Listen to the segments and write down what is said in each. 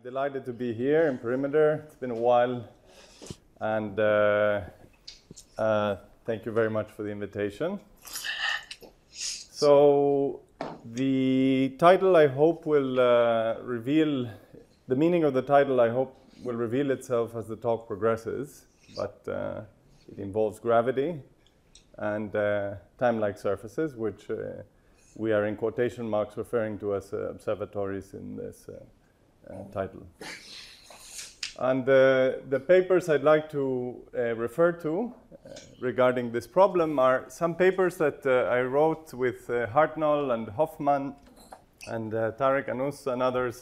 delighted to be here in Perimeter. It's been a while, and thank you very much for the invitation. So the title, I hope, will reveal, the meaning of the title, I hope, will reveal itself as the talk progresses, but it involves gravity and time-like surfaces, which we are in quotation marks referring to as observatories in this title. And the papers I'd like to refer to regarding this problem are some papers that I wrote with Hartnoll and Hoffman and Tarek Anous and others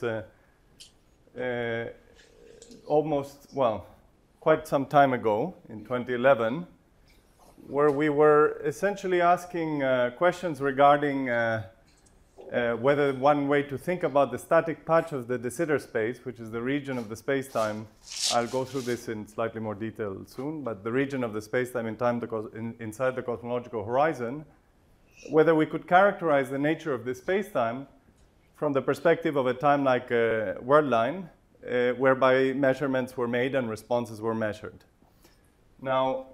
quite some time ago in 2011, where we were essentially asking questions regarding whether one way to think about the static patch of the de Sitter space, which is the region of the space-time, I'll go through this in slightly more detail soon, but the region of the space-time in time inside the cosmological horizon, whether we could characterize the nature of this space-time from the perspective of a time-like world line, whereby measurements were made and responses were measured. Now,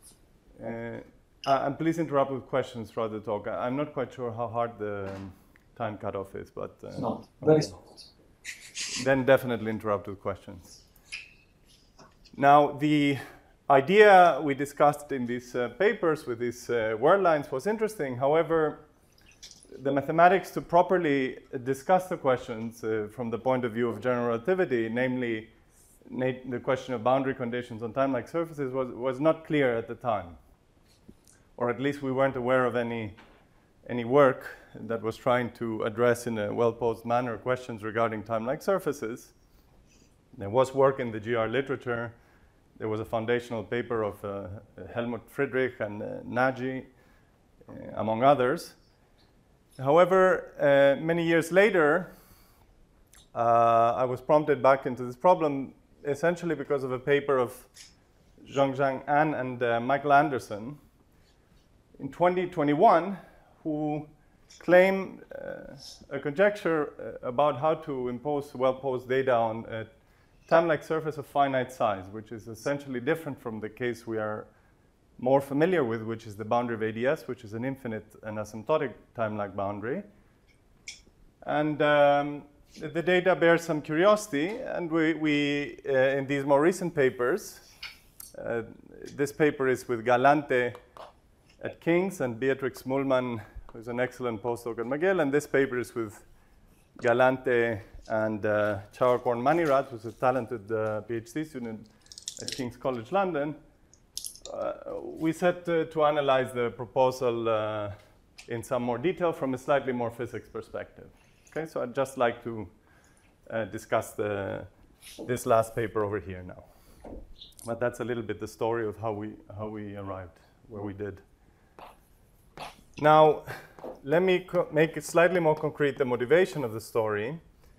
and please interrupt with questions throughout the talk. I'm not quite sure how hard the time cutoff is, but it's not very soft. Then definitely interrupt with questions. Now, the idea we discussed in these papers with these world lines was interesting. However, the mathematics to properly discuss the questions from the point of view of general relativity, namely the question of boundary conditions on time-like surfaces, was not clear at the time. Or at least we weren't aware of any work that was trying to address in a well-posed manner questions regarding time-like surfaces. There was work in the GR literature. There was a foundational paper of Helmut Friedrich and Nagy, among others. However, many years later, I was prompted back into this problem essentially because of a paper of Zhongzhang An and Michael Anderson in 2021, who claim a conjecture about how to impose well-posed data on a time-like surface of finite size, which is essentially different from the case we are more familiar with, which is the boundary of ADS, which is an infinite and asymptotic time-like boundary. And the data bears some curiosity, and we in these more recent papers, this paper is with Galante at King's and Beatrix Muhlmann, who's an excellent postdoc at McGill, and this paper is with Galante and Chawakorn Manirat, who's a talented PhD student at King's College London. We set to analyze the proposal in some more detail from a slightly more physics perspective. Okay, so I'd just like to discuss this last paper over here now. But that's a little bit the story of how we arrived where we did. Now, let me make it slightly more concrete, the motivation of the story.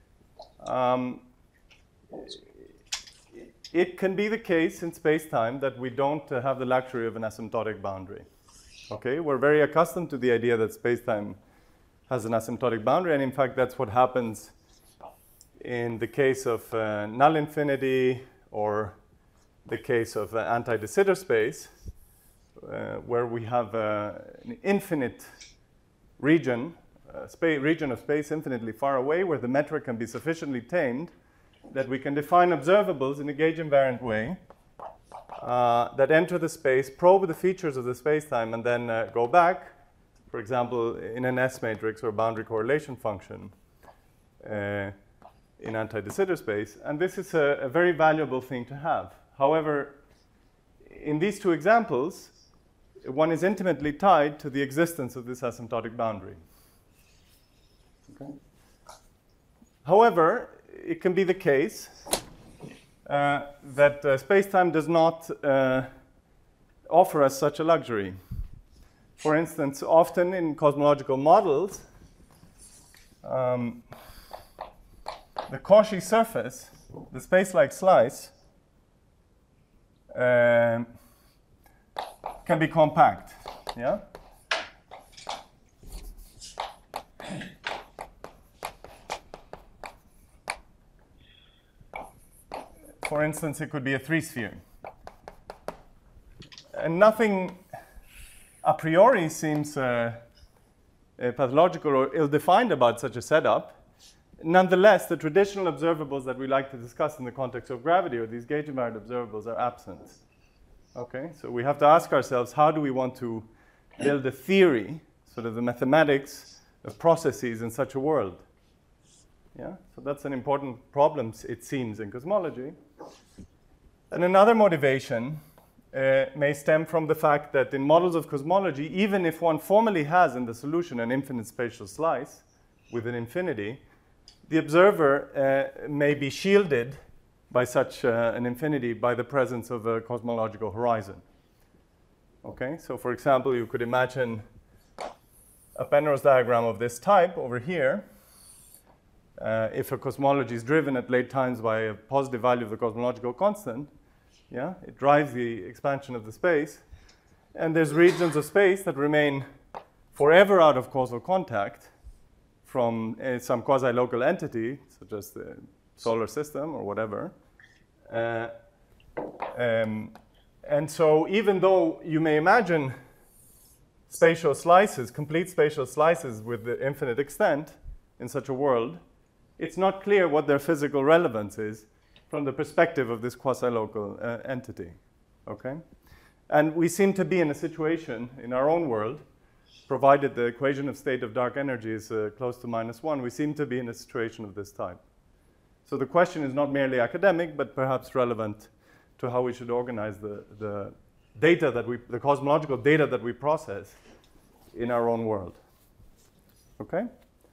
It can be the case in space-time that we don't have the luxury of an asymptotic boundary. Okay, we're very accustomed to the idea that space-time has an asymptotic boundary, and in fact, that's what happens in the case of null infinity or the case of anti-de Sitter space, where we have an infinite region, region of space infinitely far away, where the metric can be sufficiently tamed that we can define observables in a gauge-invariant way that enter the space, probe the features of the space-time, and then go back, for example, in an S matrix or boundary correlation function in anti-de Sitter space. And this is a very valuable thing to have. However, in these two examples, one is intimately tied to the existence of this asymptotic boundary. Okay. However, it can be the case that space-time does not offer us such a luxury. For instance, often in cosmological models, the Cauchy surface, the space-like slice, can be compact. Yeah? for instance, it could be a three-sphere. And nothing a priori seems pathological or ill-defined about such a setup. Nonetheless, the traditional observables that we like to discuss in the context of gravity, or these gauge-invariant observables, are absent. Okay, so we have to ask ourselves, how do we want to build a theory, sort of the mathematics of processes in such a world? Yeah, so that's an important problem, it seems, in cosmology. And another motivation may stem from the fact that in models of cosmology, even if one formally has in the solution an infinite spatial slice with an infinity, the observer may be shielded by such an infinity by the presence of a cosmological horizon. Okay, so for example, you could imagine a Penrose diagram of this type over here. If a cosmology is driven at late times by a positive value of the cosmological constant, yeah, it drives the expansion of the space. And there's regions of space that remain forever out of causal contact from some quasi-local entity, such as the solar system or whatever. And so even though you may imagine spatial slices, complete spatial slices with the infinite extent in such a world, it's not clear what their physical relevance is from the perspective of this quasi-local entity, okay? And we seem to be in a situation in our own world, provided the equation of state of dark energy is close to -1, we seem to be in a situation of this type. So the question is not merely academic, but perhaps relevant to how we should organize the data that the cosmological data that we process in our own world, okay?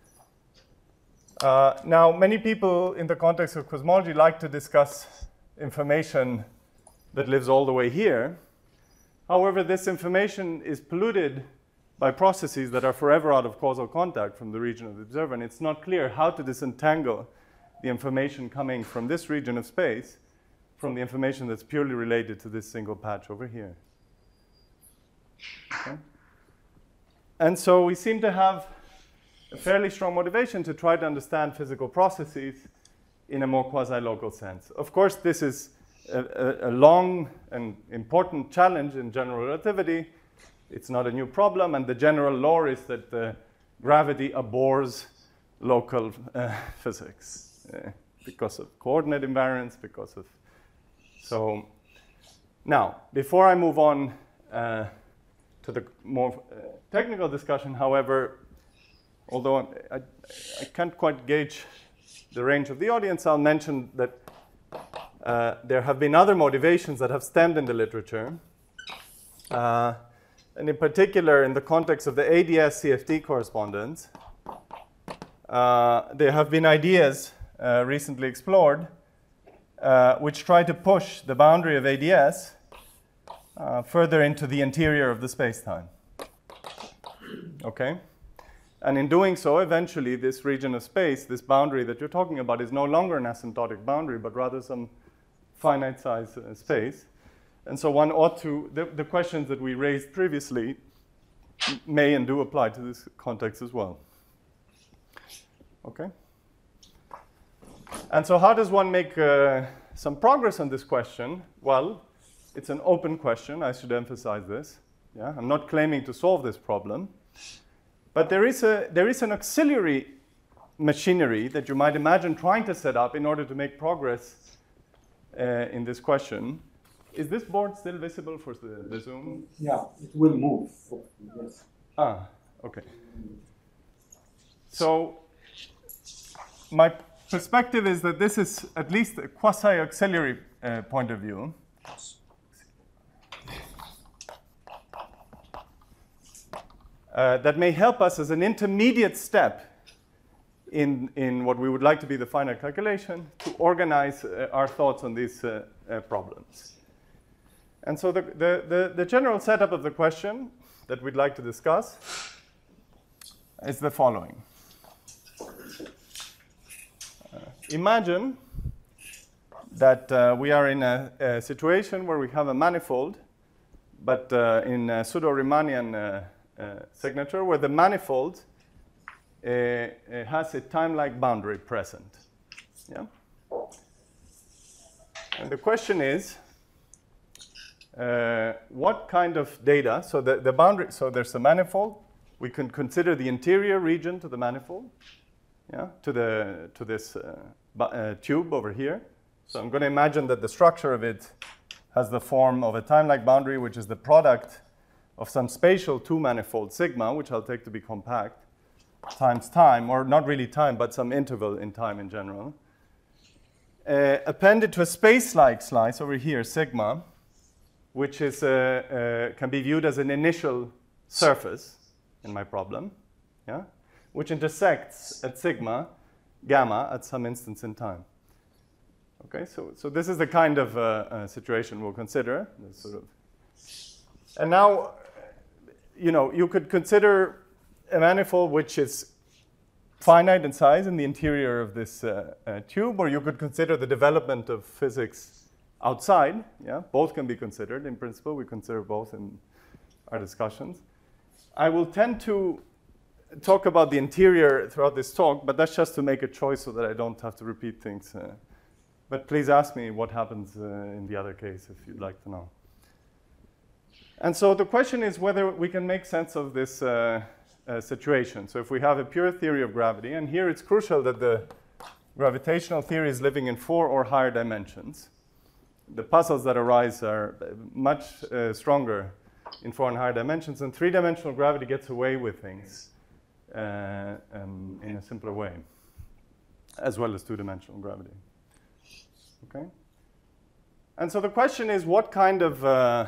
Now, many people in the context of cosmology like to discuss information that lives all the way here. However, this information is polluted by processes that are forever out of causal contact from the region of the observer, and it's not clear how to disentangle the information coming from this region of space from the information that's purely related to this single patch over here. Okay? And so we seem to have a fairly strong motivation to try to understand physical processes in a more quasi-local sense. Of course, this is a long and important challenge in general relativity. It's not a new problem, and the general law is that gravity abhors local physics because of coordinate invariance, because of... So now, before I move on to the more technical discussion, however, although I can't quite gauge the range of the audience, I'll mention that there have been other motivations that have stemmed in the literature. And in particular, in the context of the ADS-CFT correspondence, there have been ideas recently explored which try to push the boundary of ADS further into the interior of the space-time. Okay? And in doing so, eventually, this region of space, this boundary that you're talking about, is no longer an asymptotic boundary, but rather some finite size space. And so one ought to, the questions that we raised previously may and do apply to this context as well. Okay? And so how does one make some progress on this question? Well, it's an open question. I should emphasize this. Yeah? I'm not claiming to solve this problem. But there is an auxiliary machinery that you might imagine trying to set up in order to make progress in this question. Is this board still visible for the Zoom? Yeah, it will move. Yes. Ah, okay. So my perspective is that this is at least a quasi-auxiliary point of view. That may help us as an intermediate step in what we would like to be the finite calculation to organize our thoughts on these problems. And so the general setup of the question that we'd like to discuss is the following. Imagine that we are in a situation where we have a manifold, but in a pseudo-Riemannian signature, where the manifold has a time-like boundary present. Yeah? And the question is, what kind of data, so the boundary, so there's a manifold, we can consider the interior region to the manifold, yeah, to this tube over here. So I'm going to imagine that the structure of it has the form of a time-like boundary, which is the product of some spatial two-manifold sigma, which I'll take to be compact, times time, or not really time, but some interval in time in general. Appended to a space-like slice over here, sigma, which is, can be viewed as an initial surface in my problem, yeah, which intersects at sigma, gamma at some instance in time. Okay, so this is the kind of situation we'll consider. Sort of. And now, you could consider a manifold which is finite in size in the interior of this tube, or you could consider the development of physics outside. Yeah, both can be considered. In principle, we consider both in our discussions. I will tend to talk about the interior throughout this talk, but that's just to make a choice so that I don't have to repeat things. But please ask me what happens in the other case if you'd like to know. And so the question is whether we can make sense of this situation. So if we have a pure theory of gravity, and here it's crucial that the gravitational theory is living in 4 or higher dimensions. The puzzles that arise are much stronger in 4 and higher dimensions, and 3-dimensional gravity gets away with things in a simpler way, as well as 2-dimensional gravity. Okay? And so the question is, what kind of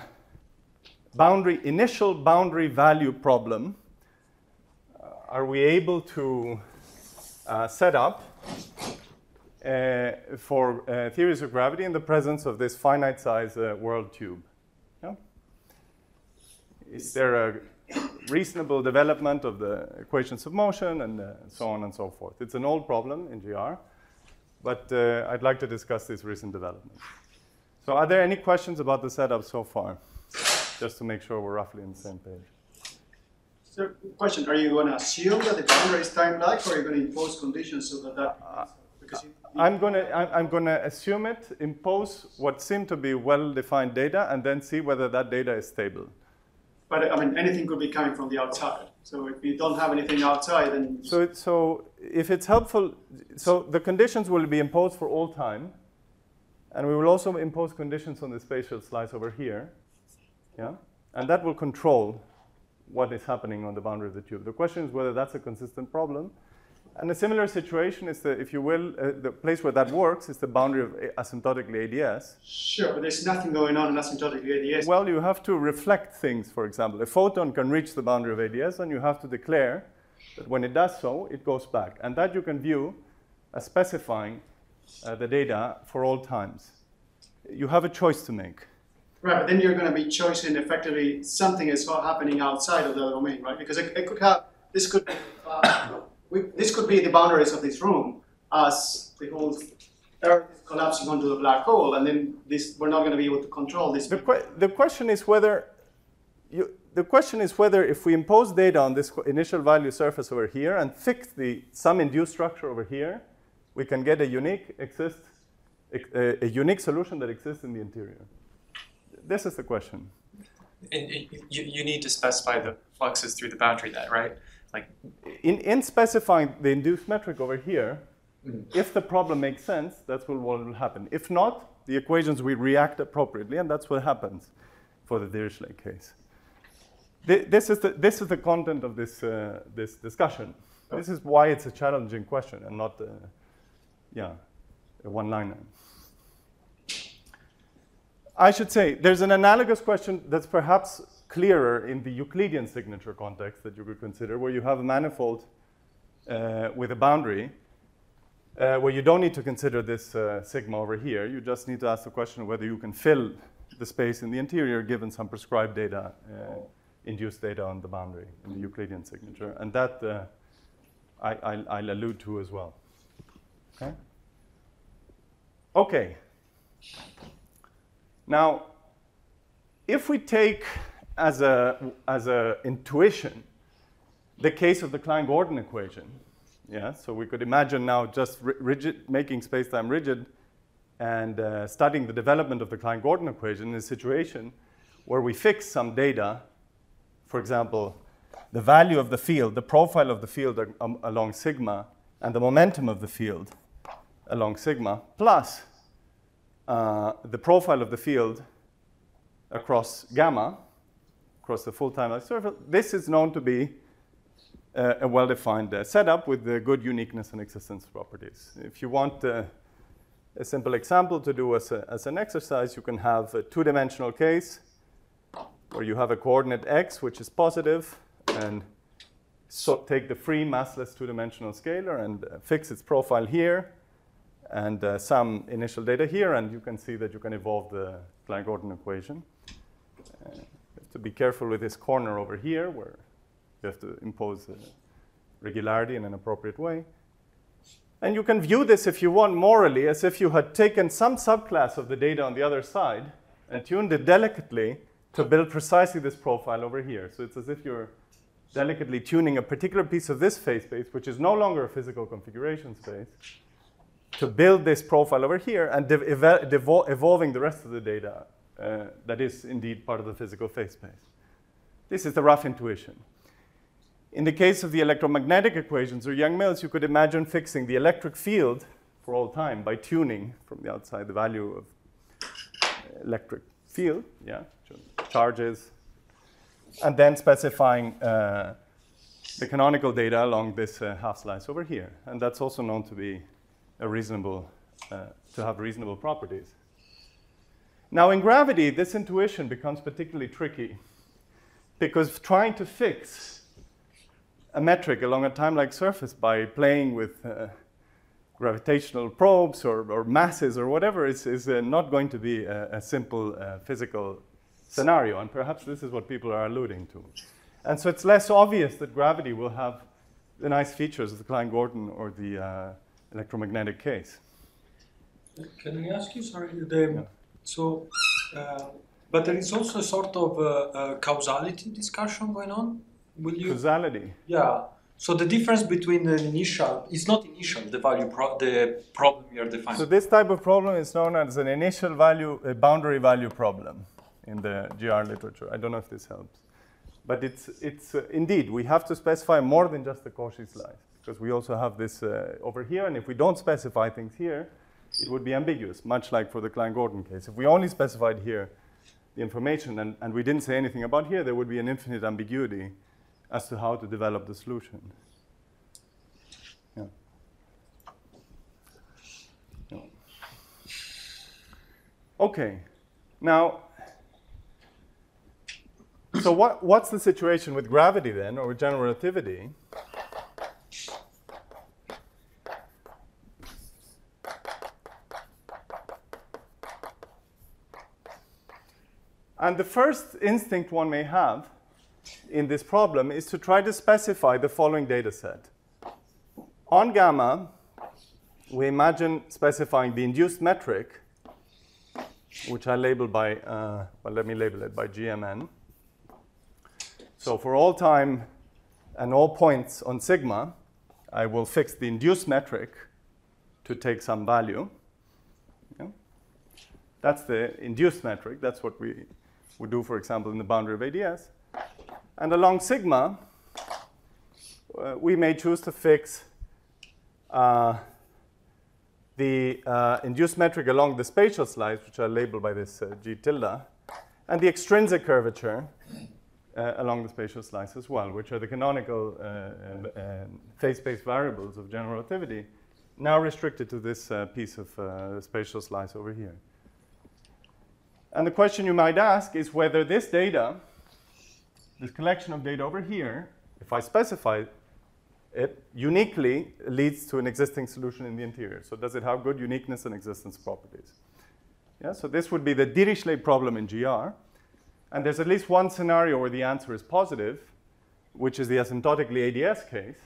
initial boundary value problem are we able to set up for theories of gravity in the presence of this finite size world tube? Yeah? Is there a reasonable development of the equations of motion and so on and so forth? It's an old problem in GR, but I'd like to discuss these recent developments. So are there any questions about the setup so far? Just to make sure we're roughly on the same page. So, question: are you going to assume that the boundary is time-like, or are you going to impose conditions so that because I'm going to assume it, impose what seem to be well-defined data, and then see whether that data is stable. But I mean, anything could be coming from the outside. So if you don't have anything outside, then so if it's helpful, so the conditions will be imposed for all time, and we will also impose conditions on the spatial slice over here, yeah, and that will control what is happening on the boundary of the tube. The question is whether that's a consistent problem. And a similar situation is, if you will, the place where that works is the boundary of asymptotically ADS. Sure, but there's nothing going on in asymptotically ADS. Well, you have to reflect things, for example. A photon can reach the boundary of ADS, and you have to declare that when it does so, it goes back. And that you can view as specifying the data for all times. You have a choice to make. Right, but then you're going to be choosing effectively something is happening outside of the domain, right? Because it could have, this could be the boundaries of this room as the whole Earth is collapsing onto the black hole, and then we're not going to be able to control this. The question is whether if we impose data on this initial value surface over here and fix some induced structure over here, we can get a unique solution that exists in the interior. This is the question. And you need to specify the fluxes through the boundary then, right? Like in specifying the induced metric over here, if the problem makes sense, that's what will happen. If not, the equations will react appropriately, and that's what happens for the Dirichlet case. This is the content of this discussion. This is why it's a challenging question and not a one-liner. I should say, there's an analogous question that's perhaps clearer in the Euclidean signature context that you could consider, where you have a manifold with a boundary, where you don't need to consider this sigma over here. You just need to ask the question of whether you can fill the space in the interior given some prescribed data, induced data on the boundary in the Euclidean signature. And that I'll allude to as well. Okay? Okay. Now, if we take as a intuition the case of the Klein-Gordon equation, yeah, so we could imagine now just making space-time rigid, and studying the development of the Klein-Gordon equation in a situation where we fix some data, for example, the value of the field, the profile of the field along sigma, and the momentum of the field along sigma, plus the profile of the field across gamma, across the full time-like surface. This is known to be a well-defined setup with good uniqueness and existence properties. If you want a simple example to do as an exercise, you can have a two-dimensional case where you have a coordinate x, which is positive, and so take the free massless two-dimensional scalar and fix its profile here, and some initial data here, and you can see that you can evolve the Klein-Gordon equation. You have to be careful with this corner over here, where you have to impose regularity in an appropriate way. And you can view this, if you want, morally, as if you had taken some subclass of the data on the other side and tuned it delicately to build precisely this profile over here. So it's as if you're delicately tuning a particular piece of this phase space, which is no longer a physical configuration space, to build this profile over here and evolving the rest of the data that is indeed part of the physical phase space. This is the rough intuition. In the case of the electromagnetic equations or Young-Mills, you could imagine fixing the electric field for all time by tuning from the outside the value of electric field, charges, and then specifying the canonical data along this half slice over here. And that's also known to be a reasonable, to have reasonable properties. Now in gravity, this intuition becomes particularly tricky because trying to fix a metric along a time-like surface by playing with gravitational probes or masses or whatever is not going to be a simple physical scenario. And perhaps this is what people are alluding to. And so it's less obvious that gravity will have the nice features of the Klein-Gordon or the electromagnetic case. Can I ask you, sorry, but there is also a sort of causality discussion going on? Will you? Causality. Yeah. So the difference between the initial, it's not initial, the value, the problem you're defining. So this type of problem is known as an initial value, a boundary value problem in the GR literature. I don't know if this helps. But it's indeed, we have to specify more than just the Cauchy slice, because we also have this over here, and if we don't specify things here, it would be ambiguous, much like for the Klein-Gordon case. If we only specified here the information and we didn't say anything about here, there would be an infinite ambiguity as to how to develop the solution. Yeah. Yeah. Okay, now, so what's the situation with gravity then, or with general relativity? And the first instinct one may have in this problem is to try to specify the following data set. On gamma, we imagine specifying the induced metric, which I label by, well, let me label it by GMN. So for all time and all points on sigma, I will fix the induced metric to take some value. Yeah. That's the induced metric. That's what we would do, for example, in the boundary of ADS. And along sigma, we may choose to fix the induced metric along the spatial slice, which are labeled by this G tilde, and the extrinsic curvature along the spatial slice as well, which are the canonical phase space variables of general relativity, now restricted to this piece of spatial slice over here. And the question you might ask is whether this data, this collection of data over here, if I specify it, uniquely leads to an existing solution in the interior. So does it have good uniqueness and existence properties? Yeah, so this would be the Dirichlet problem in GR. And there's at least one scenario where the answer is positive, which is the asymptotically ADS case.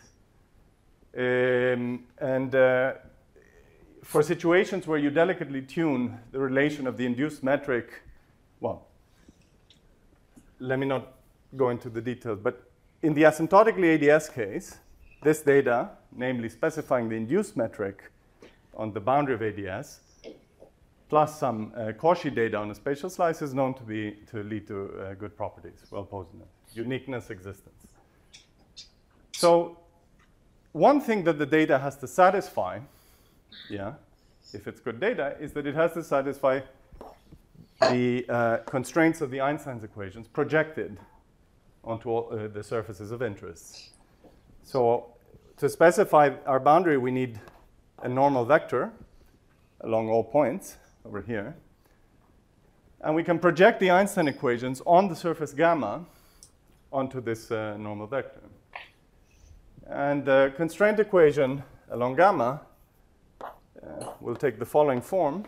For situations where you delicately tune the relation of the induced metric, well, let me not go into the details, but in the asymptotically ADS case, this data, namely specifying the induced metric on the boundary of ADS, plus some Cauchy data on a spatial slice is known to lead to good properties, well-posedness, uniqueness, existence. So one thing that the data has to satisfy, yeah, if it's good data, is that it has to satisfy the constraints of the Einstein's equations projected onto all, the surfaces of interest. So to specify our boundary, we need a normal vector along all points over here. And we can project the Einstein equations on the surface gamma onto this normal vector. And the constraint equation along gamma will take the following form.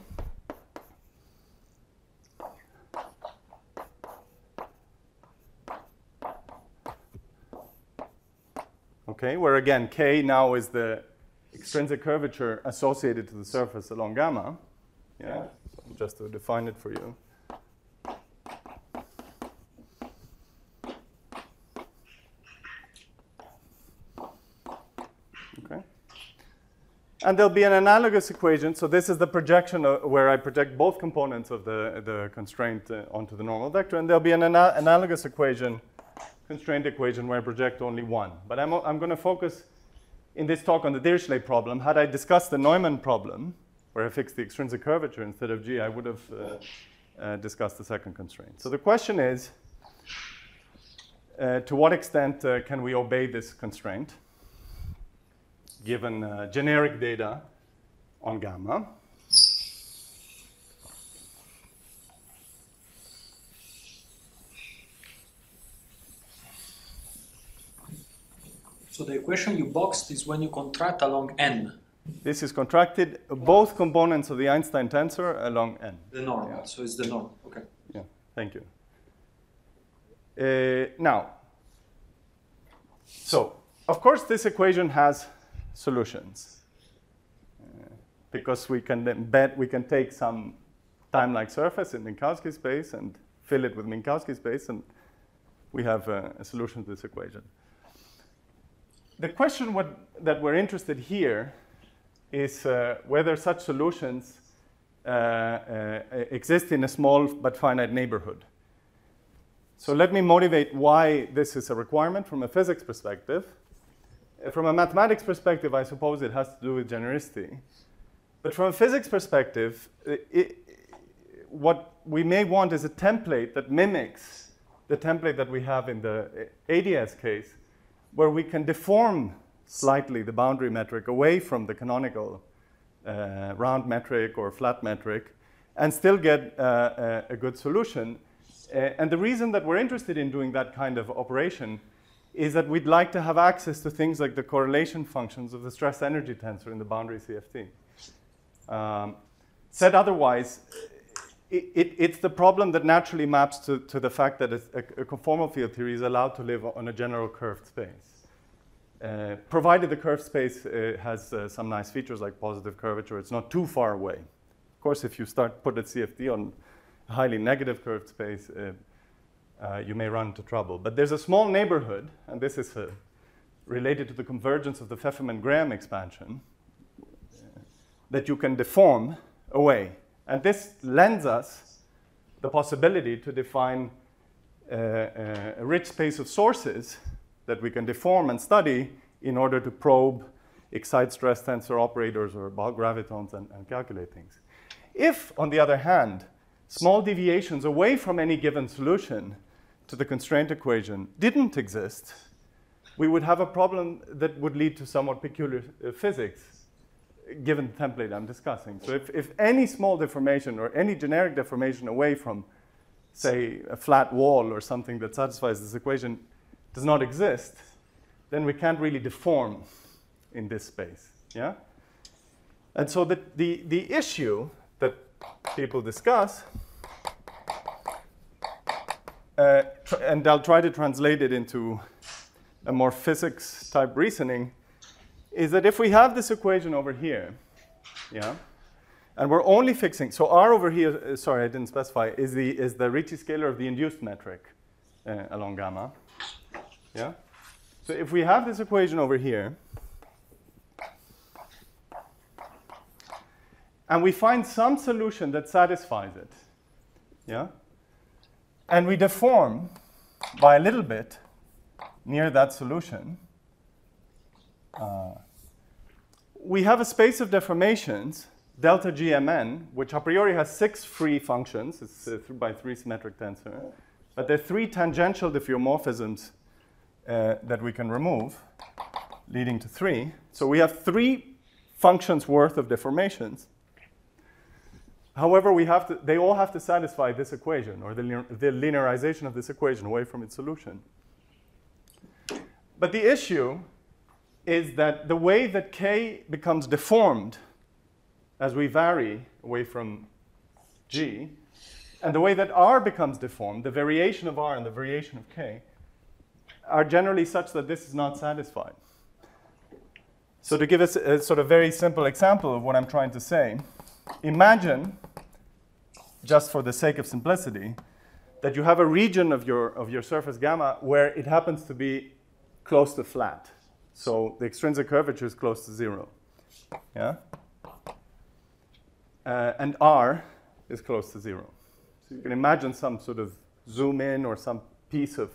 Okay, where again, K now is the extrinsic curvature associated to the surface along gamma. Yeah, just to define it for you. Okay. And there'll be an analogous equation. So this is the projection where I project both components of the constraint onto the normal vector. And there'll be an analogous equation, constraint equation, where I project only one. But I'm going to focus in this talk on the Dirichlet problem. Had I discussed the Neumann problem, where I fixed the extrinsic curvature instead of G, I would have discussed the second constraint. So the question is, to what extent can we obey this constraint, given generic data on gamma? So the equation you boxed is when you contract along n. This is contracted, both components of the Einstein tensor along n. The normal, so it's the normal, okay. Yeah, thank you. Now, so of course this equation has solutions because we can take some time-like surface in Minkowski space and fill it with Minkowski space, and we have a solution to this equation. The question that we're interested here is whether such solutions exist in a small but finite neighborhood. So let me motivate why this is a requirement from a physics perspective. From a mathematics perspective, I suppose it has to do with genericity. But from a physics perspective, what we may want is a template that mimics the template that we have in the ADS case, where we can deform slightly the boundary metric away from the canonical round metric or flat metric and still get a good solution. And the reason that we're interested in doing that kind of operation is that we'd like to have access to things like the correlation functions of the stress energy tensor in the boundary CFT. Said otherwise, it's the problem that naturally maps to the fact that a conformal field theory is allowed to live on a general curved space. Provided the curved space has some nice features like positive curvature, it's not too far away. Of course, if you put a CFT on a highly negative curved space, you may run into trouble. But there's a small neighborhood, and this is related to the convergence of the Pfefferman-Graham expansion, that you can deform away. And this lends us the possibility to define a rich space of sources that we can deform and study in order to probe excite stress tensor operators or Ball gravitons and calculate things. If, on the other hand, small deviations away from any given solution to the constraint equation didn't exist, we would have a problem that would lead to somewhat peculiar physics, given the template I'm discussing. So if any small deformation or any generic deformation away from, say, a flat wall or something that satisfies this equation does not exist, then we can't really deform in this space. Yeah? And so the issue that people discuss, and I'll try to translate it into a more physics-type reasoning, is that if we have this equation over here, yeah, and we're only fixing, so R over here, sorry, I didn't specify, is the Ricci scalar of the induced metric along gamma, yeah? So if we have this equation over here, and we find some solution that satisfies it. Yeah? And we deform by a little bit near that solution. We have a space of deformations, delta GMN, which a priori has 6 free functions. It's a 3x3 symmetric tensor. But there are 3 tangential diffeomorphisms that we can remove, leading to 3. So we have 3 functions worth of deformations. However, they all have to satisfy this equation, or the linearization of this equation away from its solution. But the issue is that the way that K becomes deformed as we vary away from G, and the way that R becomes deformed, the variation of R and the variation of K, are generally such that this is not satisfied. So to give us a sort of very simple example of what I'm trying to say, imagine, just for the sake of simplicity, that you have a region of your surface gamma where it happens to be close to flat. So the extrinsic curvature is close to 0. Yeah? And R is close to 0. So you can imagine some sort of zoom in or some piece of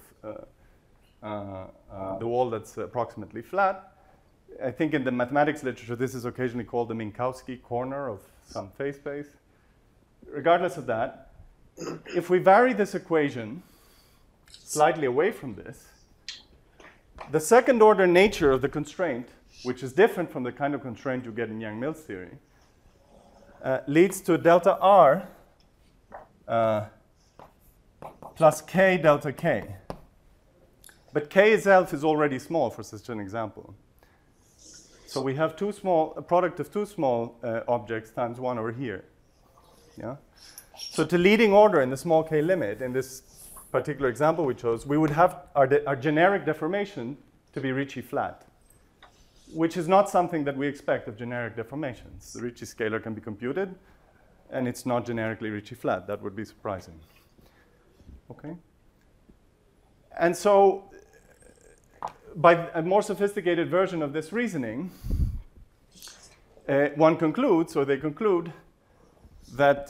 the wall that's approximately flat. I think in the mathematics literature, this is occasionally called the Minkowski corner of some phase space. Regardless of that, if we vary this equation slightly away from this, the second order nature of the constraint, which is different from the kind of constraint you get in Yang-Mills theory, leads to delta R plus K delta K. But K itself is already small for such an example. So we have a product of 2 small objects times 1 over here. Yeah? So to leading order in the small k limit, in this particular example we chose, we would have our generic deformation to be Ricci flat, which is not something that we expect of generic deformations. The Ricci scalar can be computed, and it's not generically Ricci flat. That would be surprising. Okay? And so by a more sophisticated version of this reasoning, one concludes, or they conclude, that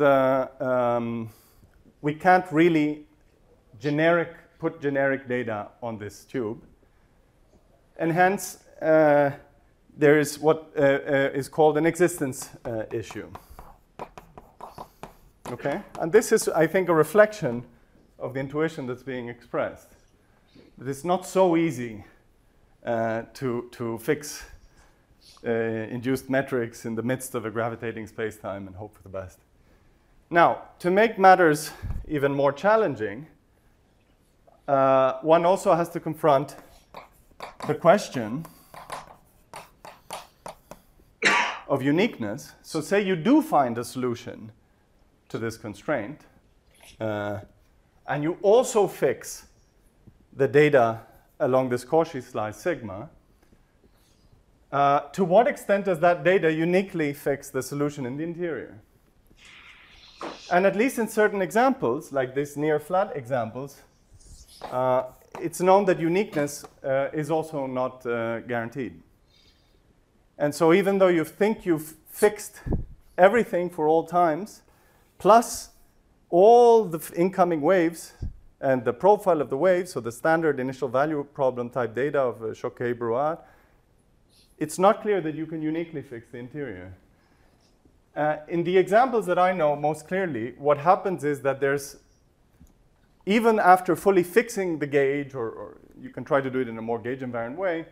we can't really put generic data on this tube. And hence, there is what is called an existence issue. Okay? And this is, I think, a reflection of the intuition that's being expressed. That it's not so easy to fix induced metrics in the midst of a gravitating space-time and hope for the best. Now, to make matters even more challenging, one also has to confront the question of uniqueness. So say you do find a solution to this constraint, and you also fix the data along this Cauchy slice sigma, to what extent does that data uniquely fix the solution in the interior? And at least in certain examples, like these near flat examples, it's known that uniqueness is also not guaranteed. And so even though you think you've fixed everything for all times, plus all the incoming waves and the profile of the waves, so the standard initial value problem type data of Choquet-Brouard, it's not clear that you can uniquely fix the interior. In the examples that I know most clearly, what happens is that there's, even after fully fixing the gauge, or you can try to do it in a more gauge invariant way,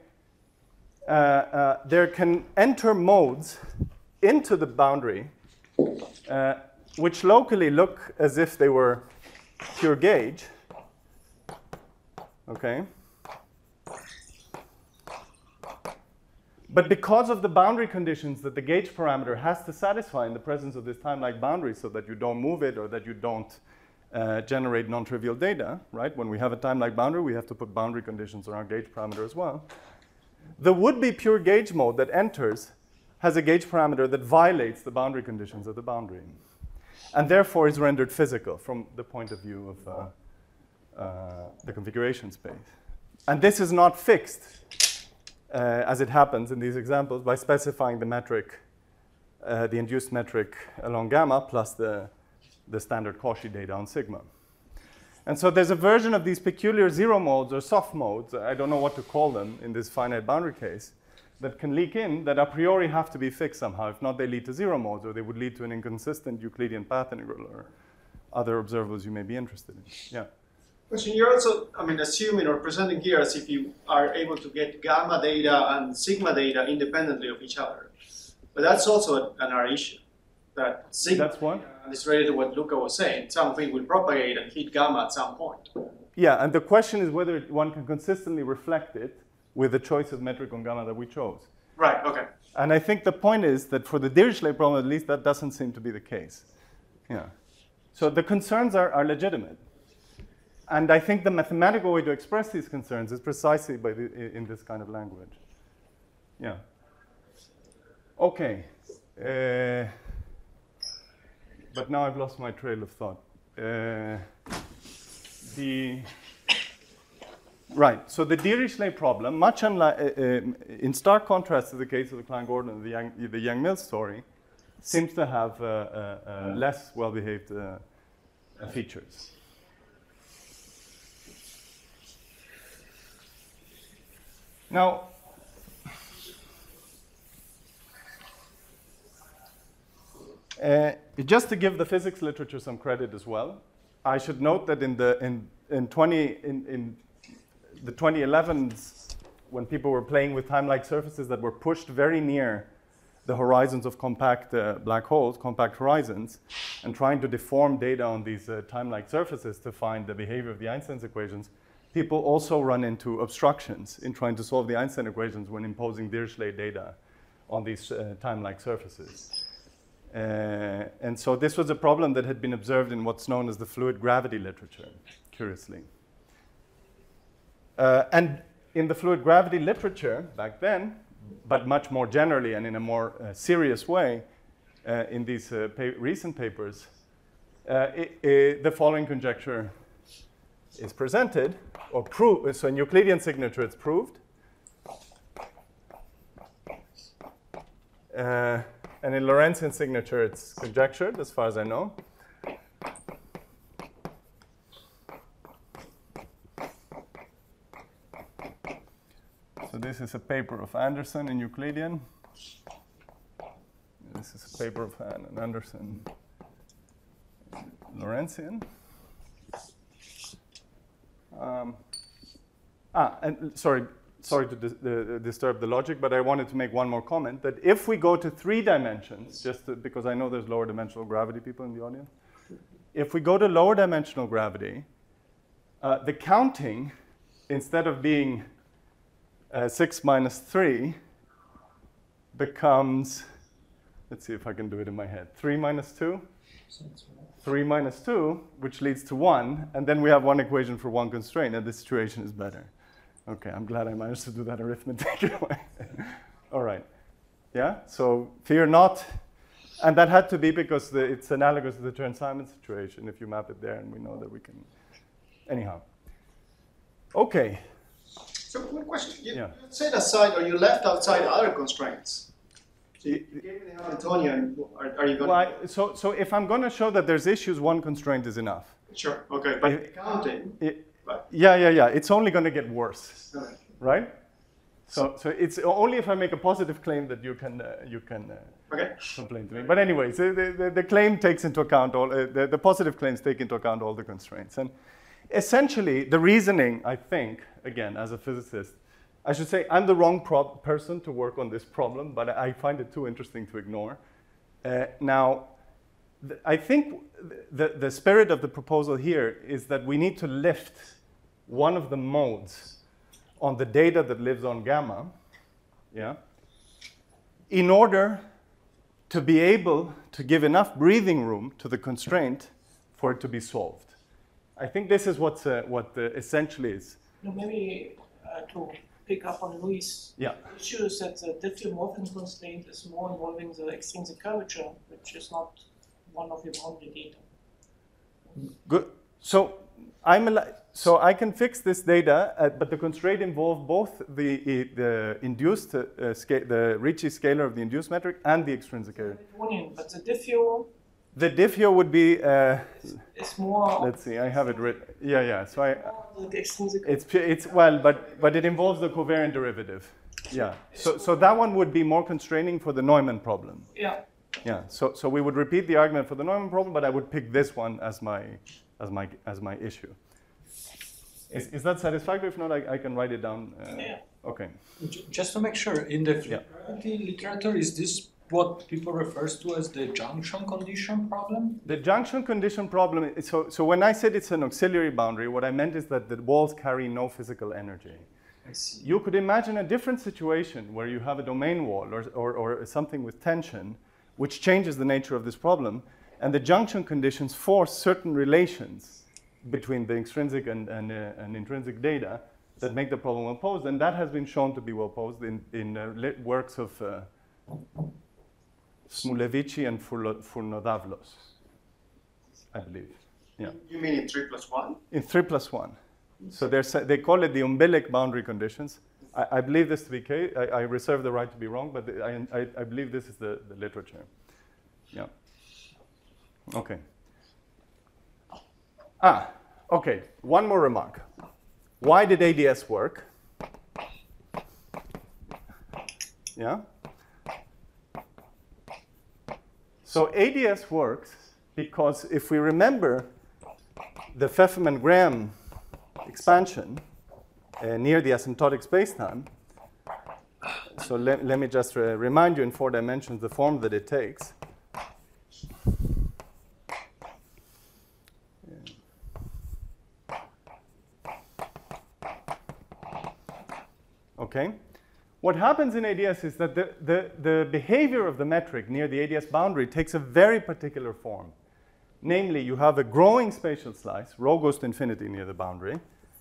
there can enter modes into the boundary which locally look as if they were pure gauge. Okay? But because of the boundary conditions that the gauge parameter has to satisfy in the presence of this time-like boundary so that you don't move it or that you don't generate non-trivial data, right? When we have a time-like boundary, we have to put boundary conditions on our gauge parameter as well. The would-be pure gauge mode that enters has a gauge parameter that violates the boundary conditions of the boundary, and therefore is rendered physical from the point of view of the configuration space. And this is not fixed, as it happens in these examples, by specifying the metric the induced metric along gamma plus the standard Cauchy data on sigma. And so there's a version of these peculiar zero modes or soft modes, I don't know what to call them in this finite boundary case, that can leak in that a priori have to be fixed somehow. If not, they lead to zero modes, or they would lead to an inconsistent Euclidean path integral or other observables you may be interested in. Yeah. Question, you're also, assuming or presenting here as if you are able to get gamma data and sigma data independently of each other. But that's also another issue. That sigma That's one. is related to what Luca was saying. Something will propagate and hit gamma at some point. Yeah, and the question is whether one can consistently reflect it with the choice of metric on gamma that we chose. Right, okay. And I think the point is that for the Dirichlet problem, at least, that doesn't seem to be the case. Yeah. So the concerns are legitimate. And I think the mathematical way to express these concerns is precisely in this kind of language. Yeah. Okay. But now I've lost my trail of thought. Right, so the Dirichlet problem, much unlike, in stark contrast to the case of the Klein-Gordon and the Yang-Mills story, seems to have less well-behaved features. Now, just to give the physics literature some credit as well, I should note that in the 2011s, when people were playing with time-like surfaces that were pushed very near the horizons of compact black holes, compact horizons, and trying to deform data on these time-like surfaces to find the behavior of the Einstein's equations, people also run into obstructions in trying to solve the Einstein equations when imposing Dirichlet data on these time-like surfaces. And so this was a problem that had been observed in what's known as the fluid gravity literature, curiously. And in the fluid gravity literature back then, but much more generally and in a more serious way in these recent papers, the following conjecture is presented, or proved. So in Euclidean signature, it's proved. And in Lorentzian signature, it's conjectured, as far as I know. So this is a paper of Anderson in Euclidean. This is a paper of Anderson Lorentzian. And sorry to disturb the logic, but I wanted to make one more comment, that if we go to 3 dimensions, because I know there's lower dimensional gravity people in the audience, if we go to lower dimensional gravity, the counting, instead of being 6 minus 3, becomes, let's see if I can do it in my head, 3 minus 2? 3 minus 2, which leads to 1, and then we have one equation for one constraint, and the situation is better. Okay, I'm glad I managed to do that arithmetic. All right. Yeah, so fear not. And that had to be because it's analogous to the Chern-Simons situation, if you map it there, and we know that we can. Anyhow. Okay. So one question. You Yeah. set aside, or you left outside other constraints. So you gave me the Hamiltonian. Are you going Well, so if I'm going to show that there's issues, one constraint is enough. Sure, okay. But counting. Yeah. It's only going to get worse, Okay. right? So it's only if I make a positive claim that you can Okay. complain to me. But anyways, the claim takes into account all the positive claims take into account all the constraints. And essentially, the reasoning, I think, again, as a physicist, I should say I'm the wrong person to work on this problem, but I find it too interesting to ignore. Now, I think the spirit of the proposal here is that we need to lift one of the modes on the data that lives on gamma, yeah, in order to be able to give enough breathing room to the constraint for it to be solved. I think this is what essentially is. No, maybe to pick up on Luis' Yeah. issue is that the diffeomorphism constraint is more involving the extrinsic curvature, which is not one of the boundary data. Good. So So I can fix this data, but the constraint involves both the induced the Ricci scalar of the induced metric and the extrinsic area. Newtonian, but the diffeo The diff here would be. is more. Let's see. I have it written. Yeah. So The extrinsic. it's well, but it involves the covariant derivative. Yeah. So that one would be more constraining for the Neumann problem. Yeah. Yeah. So we would repeat the argument for the Neumann problem, but I would pick this one as my issue. Is that satisfactory? If not, I can write it down. Yeah. Okay. Just to make sure, in the Yeah. gravity literature, is this what people refers to as the junction condition problem? The junction condition problem, so when I said it's an auxiliary boundary, what I meant is that the walls carry no physical energy. I see. You could imagine a different situation where you have a domain wall or something with tension, which changes the nature of this problem, and the junction conditions force certain relations between the extrinsic and intrinsic data that make the problem well posed, and that has been shown to be well posed in works of Smulevici and Furnodavlos, I believe. Yeah. You mean in 3+1? In 3+1. So they call it the umbilic boundary conditions. I believe this to be case. I reserve the right to be wrong, but I believe this is the literature. Yeah. Okay. Okay. One more remark. Why did ADS work? Yeah. So ADS works because if we remember the Pfefferman-Graham expansion near the asymptotic spacetime, so let me just remind you in 4 dimensions the form that it takes. Okay. What happens in ADS is that the behavior of the metric near the ADS boundary takes a very particular form. Namely, you have a growing spatial slice, rho goes to infinity near the boundary.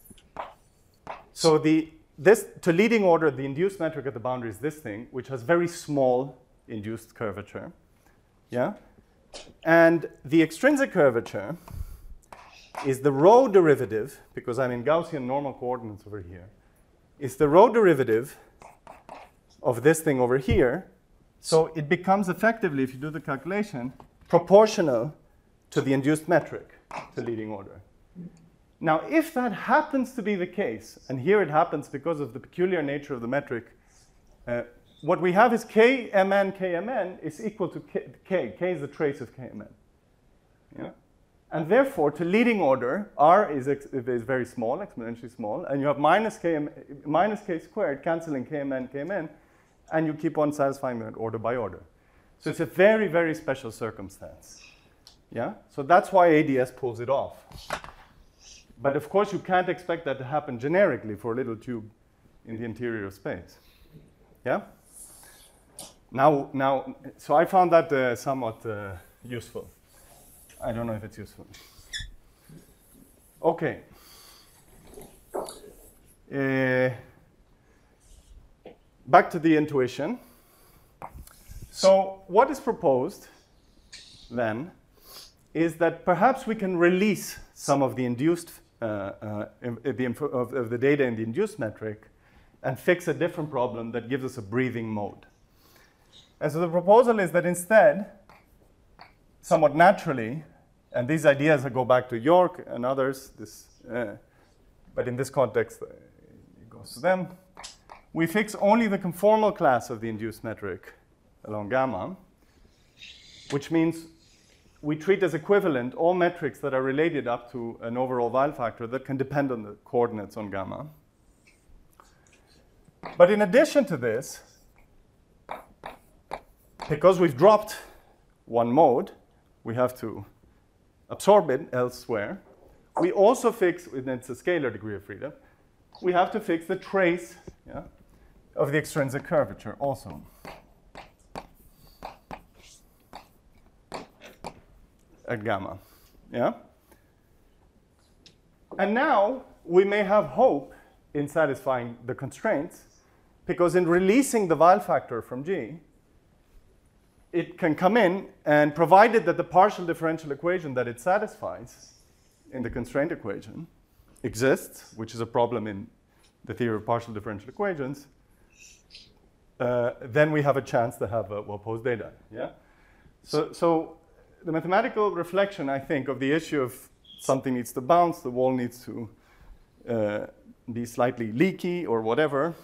So to leading order, the induced metric at the boundary is this thing, which has very small induced curvature. Yeah? And the extrinsic curvature is the rho derivative, because I'm in Gaussian normal coordinates over here, is the rho derivative of this thing over here. So it becomes effectively, if you do the calculation, proportional to the induced metric, the leading order. Now, if that happens to be the case, and here it happens because of the peculiar nature of the metric, what we have is Kmn is equal to K. K is the trace of Kmn. Yeah? And therefore, to leading order, R is very small, exponentially small, and you have minus K squared canceling Kmn, and you keep on satisfying that order by order. So it's a very, very special circumstance. Yeah? So that's why ADS pulls it off. But of course, you can't expect that to happen generically for a little tube in the interior of space. Yeah? Now, so I found that somewhat useful. I don't know if it's useful. Okay. Back to the intuition. So what is proposed then is that perhaps we can release some of the induced of the data in the induced metric and fix a different problem that gives us a breathing mode. And so the proposal is that instead, somewhat naturally, and these ideas go back to York and others, but in this context, it goes to them. We fix only the conformal class of the induced metric along gamma, which means we treat as equivalent all metrics that are related up to an overall Weil factor that can depend on the coordinates on gamma. But in addition to this, because we've dropped one mode, we have to absorb it elsewhere. We also fix, and it's a scalar degree of freedom, we have to fix the trace of the extrinsic curvature also. At gamma. Yeah? And now we may have hope in satisfying the constraints, because in releasing the Weil factor from G, it can come in, and provided that the partial differential equation that it satisfies in the constraint equation exists, which is a problem in the theory of partial differential equations, then we have a chance to have well-posed data. Yeah. So the mathematical reflection, I think, of the issue of something needs to bounce, the wall needs to be slightly leaky or whatever,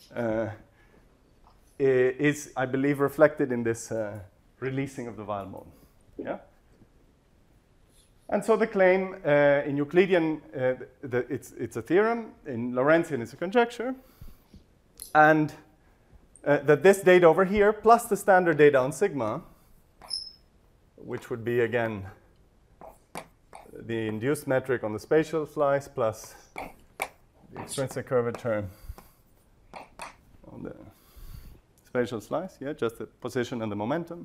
is, I believe, reflected in this releasing of the Weyl mode. Yeah. And so the claim in Euclidean, it's a theorem. In Lorentzian, it's a conjecture. And that this data over here, plus the standard data on sigma, which would be, again, the induced metric on the spatial slice plus the extrinsic curvature on the spatial slice, yeah, just the position and the momentum,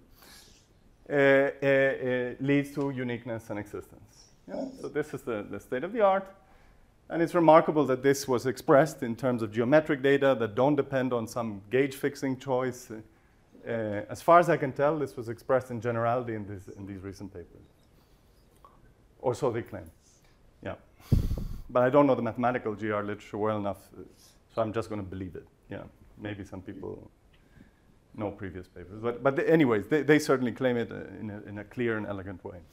leads to uniqueness and existence. Yeah? So this is the state of the art. And it's remarkable that this was expressed in terms of geometric data that don't depend on some gauge fixing choice. As far as I can tell, this was expressed in generality in these recent papers. Or so they claim. Yeah. But I don't know the mathematical GR literature well enough, so I'm just going to believe it. Yeah. Maybe some people know previous papers. But anyways, they certainly claim it in a clear and elegant way.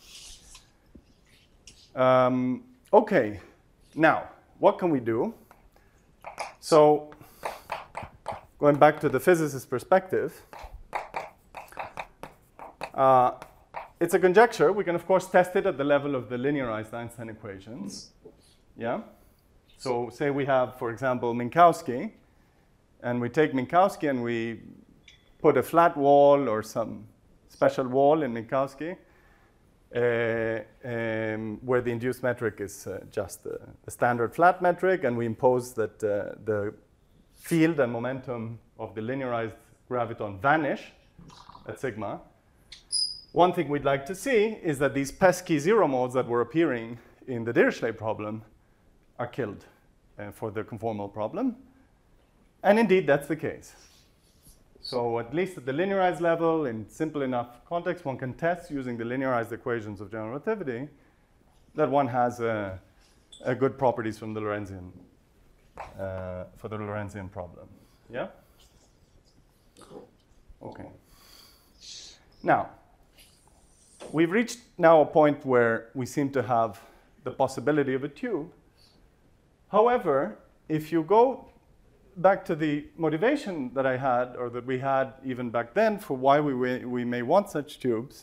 Okay. Now, what can we do? So, going back to the physicist's perspective, it's a conjecture. We can, of course, test it at the level of the linearized Einstein equations. Yeah? So, say we have, for example, Minkowski, and we take Minkowski and we put a flat wall or some special wall in Minkowski, where the induced metric is just the standard flat metric, and we impose that the field and momentum of the linearized graviton vanish at sigma. One thing we'd like to see is that these pesky zero modes that were appearing in the Dirichlet problem are killed for the conformal problem. And indeed, that's the case. So at least at the linearized level, in simple enough context, one can test using the linearized equations of general relativity that one has a good properties from the Lorentzian for the Lorentzian problem. Yeah? Okay. Now, we've reached now a point where we seem to have the possibility of a tube. However, if you go back to the motivation that I had, or that we had even back then, for why we may want such tubes,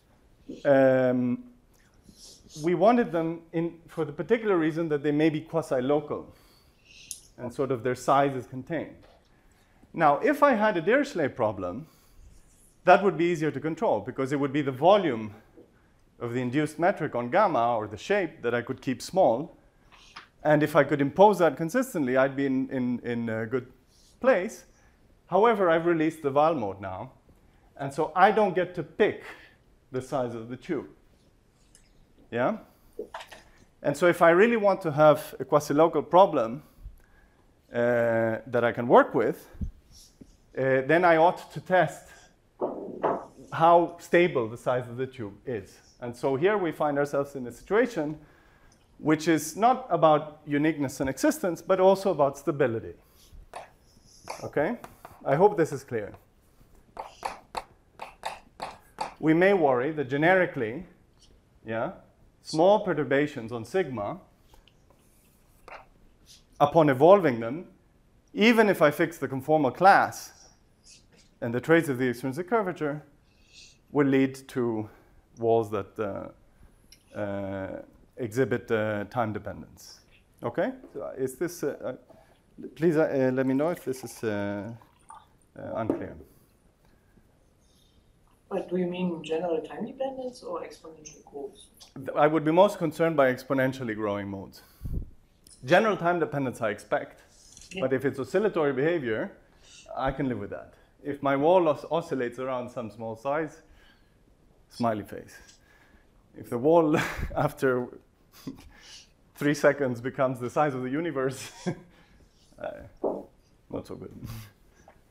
we wanted them for the particular reason that they may be quasi-local, and sort of their size is contained. Now, if I had a Dirichlet problem, that would be easier to control, because it would be the volume of the induced metric on gamma, or the shape, that I could keep small. And if I could impose that consistently, I'd be in a good place. However, I've released the Weyl mode now. And so I don't get to pick the size of the tube. Yeah? And so if I really want to have a quasi-local problem that I can work with, then I ought to test how stable the size of the tube is. And so here we find ourselves in a situation which is not about uniqueness and existence, but also about stability. Okay? I hope this is clear. We may worry that generically, yeah, small perturbations on sigma, upon evolving them, even if I fix the conformal class and the trace of the extrinsic curvature, will lead to walls that exhibit time dependence. Okay? So is this, please let me know if this is unclear. But do you mean general time dependence or exponential growth? I would be most concerned by exponentially growing modes. General time dependence I expect, but if it's oscillatory behavior, I can live with that. If my wall oscillates around some small size, smiley face. If the wall after 3 seconds becomes the size of the universe, not so good.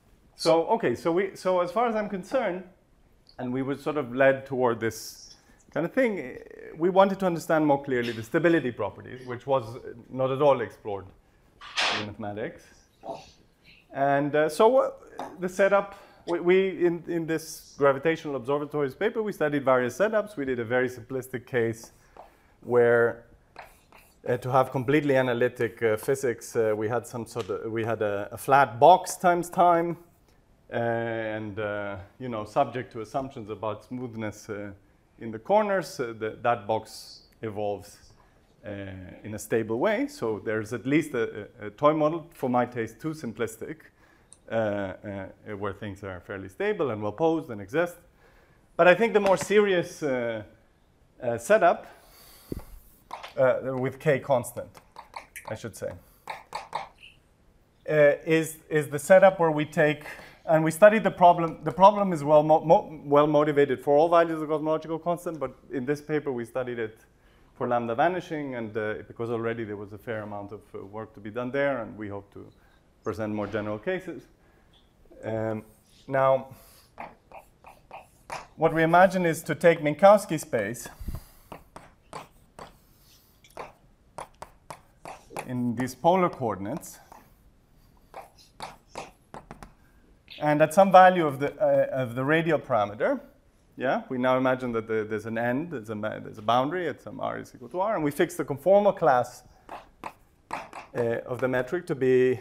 So okay, so as far as I'm concerned, and we were sort of led toward this kind of thing, we wanted to understand more clearly the stability properties, which was not at all explored in mathematics. And so the setup, in this gravitational observatories paper, we studied various setups. We did a very simplistic case where to have completely analytic physics, we had a flat box times time, and you know, subject to assumptions about smoothness in the corners. That box evolves in a stable way. So there's at least a toy model, for my taste, too simplistic, where things are fairly stable and well posed and exist. But I think the more serious setup with K constant, I should say, is the setup where we take, and we studied the problem. The problem is well motivated for all values of cosmological constant, but in this paper we studied it for lambda vanishing, and because already there was a fair amount of work to be done there, and we hope to present more general cases. Now, what we imagine is to take Minkowski space in these polar coordinates, and at some value of the radial parameter, yeah, we now imagine that there's an end, there's a boundary at some r is equal to r, and we fix the conformal class of the metric to be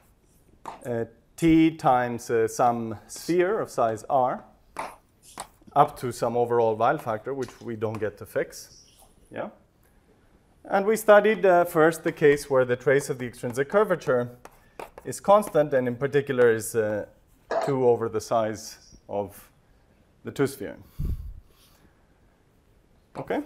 t times some sphere of size r up to some overall Weil factor, which we don't get to fix, yeah. And we studied first the case where the trace of the extrinsic curvature is constant, and in particular is 2 over the size of the 2-sphere. Okay?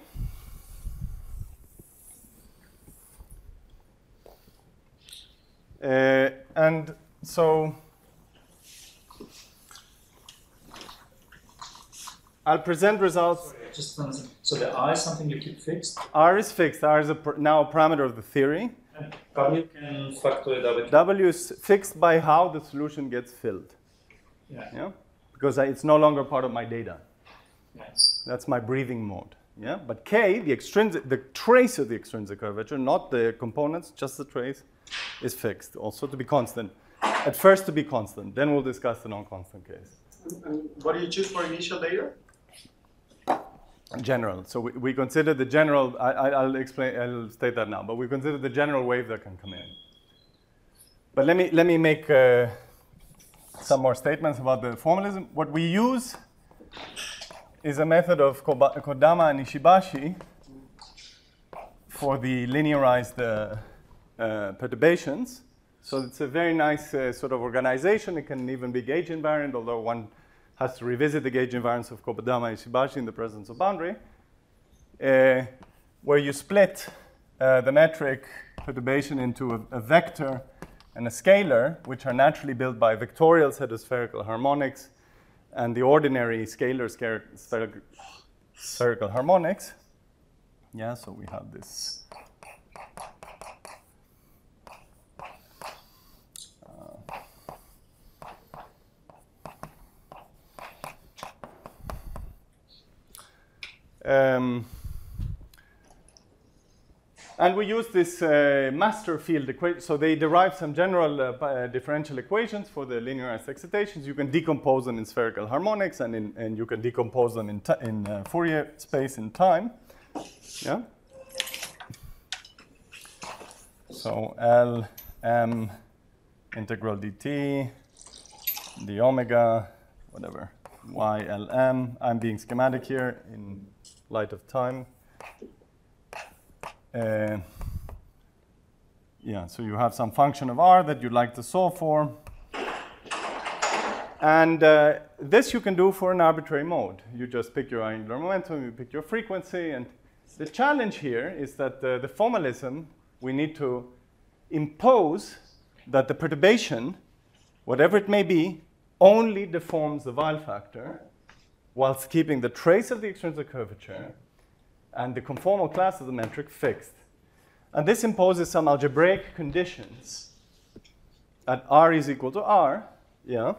And so I'll present results. Sorry, just one second. So the R is something you keep fixed? R is fixed. R is now a parameter of the theory. And W can factor W. W is fixed by how the solution gets filled. Yeah? Because it's no longer part of my data. Yes. That's my breathing mode. Yeah? But K, the trace of the extrinsic curvature, not the components, just the trace, is fixed, also to be constant. At first to be constant, then we'll discuss the non-constant case. And what do you choose for initial data? General. So we consider the general, I'll state that now, but we consider the general wave that can come in. But let me make some more statements about the formalism. What we use is a method of Kodama and Ishibashi for the linearized perturbations. So it's a very nice sort of organization. It can even be gauge invariant, although one has to revisit the gauge invariance of Kodama and Ishibashi in the presence of boundary, where you split the metric perturbation into a vector and a scalar, which are naturally built by vectorial set of spherical harmonics and the ordinary scalar spherical harmonics. Yeah, so we have this. And we use this master field equation. So they derive some general differential equations for the linearized excitations. You can decompose them in spherical harmonics, and you can decompose them in Fourier space in time. Yeah. So L M integral dt d omega whatever y L M. I'm being schematic here in light of time. Yeah, so you have some function of r that you'd like to solve for. And this you can do for an arbitrary mode. You just pick your angular momentum, you pick your frequency. And the challenge here is that the formalism, we need to impose that the perturbation, whatever it may be, only deforms the Weil factor whilst keeping the trace of the extrinsic curvature and the conformal class of the metric fixed. And this imposes some algebraic conditions at r is equal to r, yeah,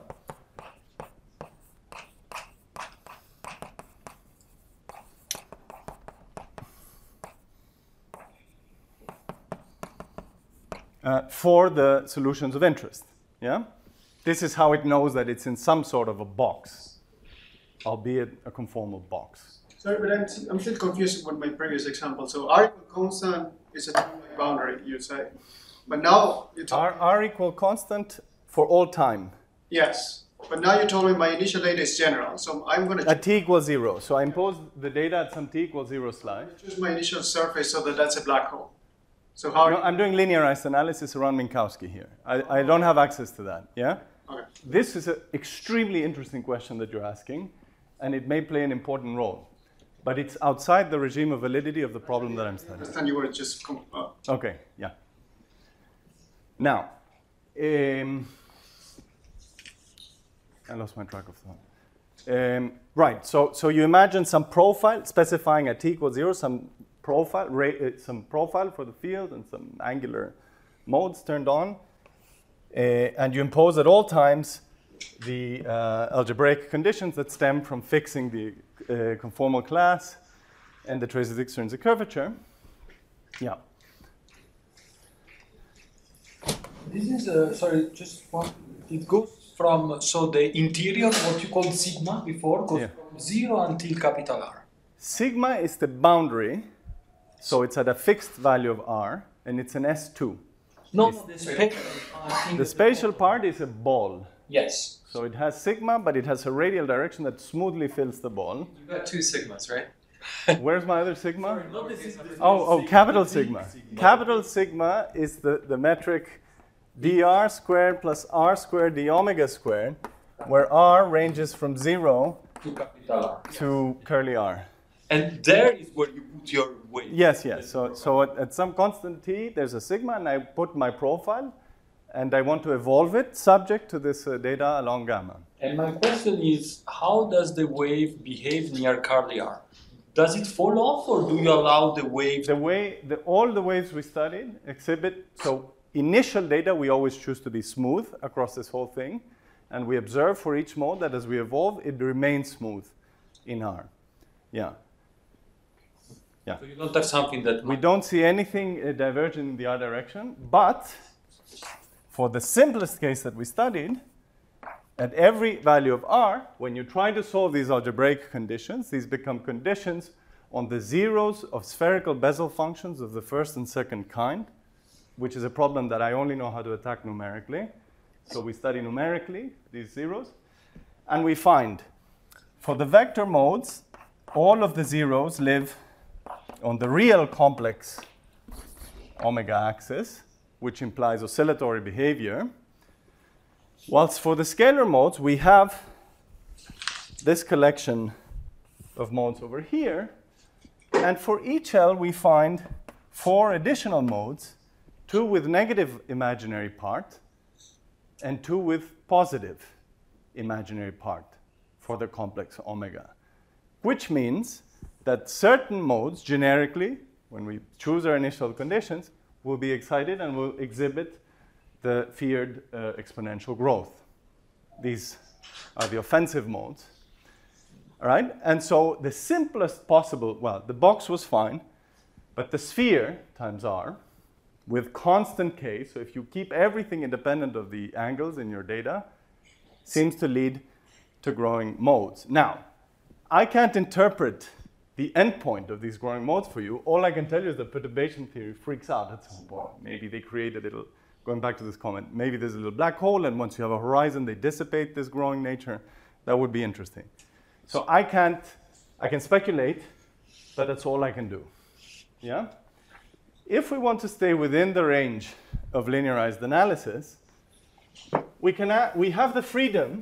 for the solutions of interest. Yeah? This is how it knows that it's in some sort of a box, albeit a conformal box. Sorry, but I'm still confused with my previous example. So R equal constant is a two-way boundary, you say. But now you told R equal constant for all time. yes. But now you told me my initial data is general. So I'm going to At t equals 0. So I impose the data at some t equals 0 slide. choose my initial surface so that that's a black hole. So how? No, I'm doing linearized analysis around Minkowski here. I don't have access to that. Yeah? Okay. This is an extremely interesting question that you're asking, and it may play an important role. But it's outside the regime of validity of the problem that I'm I studying. understand you were just. Okay, yeah. Now, I lost my track of thought. Right, so you imagine some profile specifying at t equals 0, some profile for the field and some angular modes turned on. And you impose at all times the algebraic conditions that stem from fixing the conformal class and the traces extrinsic curvature. Yeah. This is, sorry, just one. It goes from, so the interior, what you called sigma before, goes Yeah. from 0 until capital R. Sigma is the boundary, so it's at a fixed value of R, and it's an S2. No, the spatial. The spatial part is a ball. Yes. So it has sigma, but it has a radial direction that smoothly fills the ball. You got two sigmas, right? Where's my other sigma? Oh, capital sigma. Capital sigma is the metric dr squared plus r squared d omega squared, where r ranges from 0 To capital R. to curly r. And there is where you put your weight. Yes, yes. So at some constant t, there's a sigma, and I put my profile, and I want to evolve it subject to this data along gamma. And my question is, how does the wave behave near curly R? Does it fall off, or do you allow the wave? All the waves we studied exhibit, so initial data we always choose to be smooth across this whole thing, and we observe for each mode that as we evolve, it remains smooth in R. Yeah. So you don't have something that We don't see anything diverging in the R direction, but for the simplest case that we studied, at every value of R, when you try to solve these algebraic conditions, these become conditions on the zeros of spherical Bessel functions of the first and second kind, which is a problem that I only know how to attack numerically. So we study numerically these zeros, and we find for the vector modes, all of the zeros live on the real complex omega axis, which implies oscillatory behavior. Whilst for the scalar modes, we have this collection of modes over here. And for each L, we find 4 additional modes, 2 with negative imaginary part and 2 with positive imaginary part for the complex omega, which means that certain modes, generically, when we choose our initial conditions, will be excited and will exhibit the feared exponential growth. These are the offensive modes. All right? And so the simplest possible, well, the box was fine, but the sphere times R with constant k, so if you keep everything independent of the angles in your data, seems to lead to growing modes. Now, I can't interpret the endpoint of these growing modes for you. All I can tell you is that perturbation theory freaks out at some point. Maybe they create a little, going back to this comment, maybe there's a little black hole, and once you have a horizon, they dissipate this growing nature. That would be interesting. So I can speculate, but that's all I can do. Yeah? If we want to stay within the range of linearized analysis, we have the freedom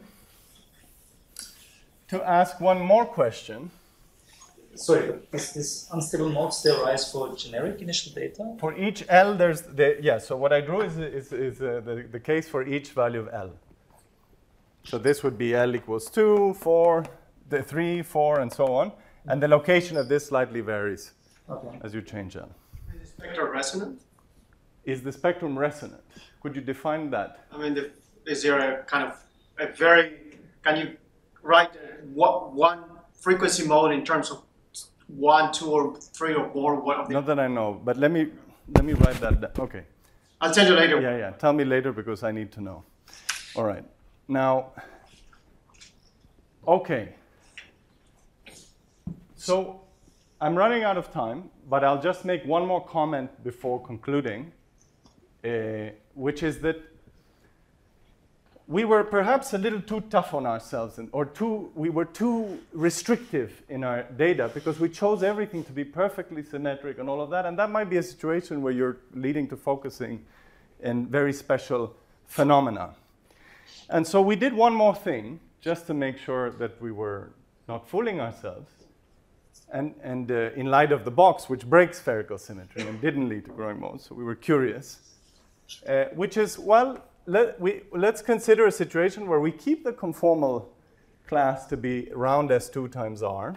to ask one more question. Sorry, is this unstable mode still rise for generic initial data? For each L, there's so what I drew is the case for each value of L. So this would be L equals 2, 4, 3, 4, and so on. And the location of this slightly varies as you change L. Is the spectrum resonant? Is the spectrum resonant? Could you define that? I mean, is there a kind of a very, can you write one frequency mode in terms of 1, 2, or 3, or more? Not that I know, but let me write that down. Okay. I'll tell you later. Yeah. Tell me later because I need to know. All right. Now, okay. So I'm running out of time, but I'll just make one more comment before concluding, which is that we were perhaps a little too tough on ourselves, we were too restrictive in our data because we chose everything to be perfectly symmetric and all of that, and that might be a situation where you're leading to focusing in very special phenomena. And so we did one more thing just to make sure that we were not fooling ourselves, and in light of the box, which breaks spherical symmetry and didn't lead to growing modes, so we were curious, which is, well, let's consider a situation where we keep the conformal class to be round S2 times R.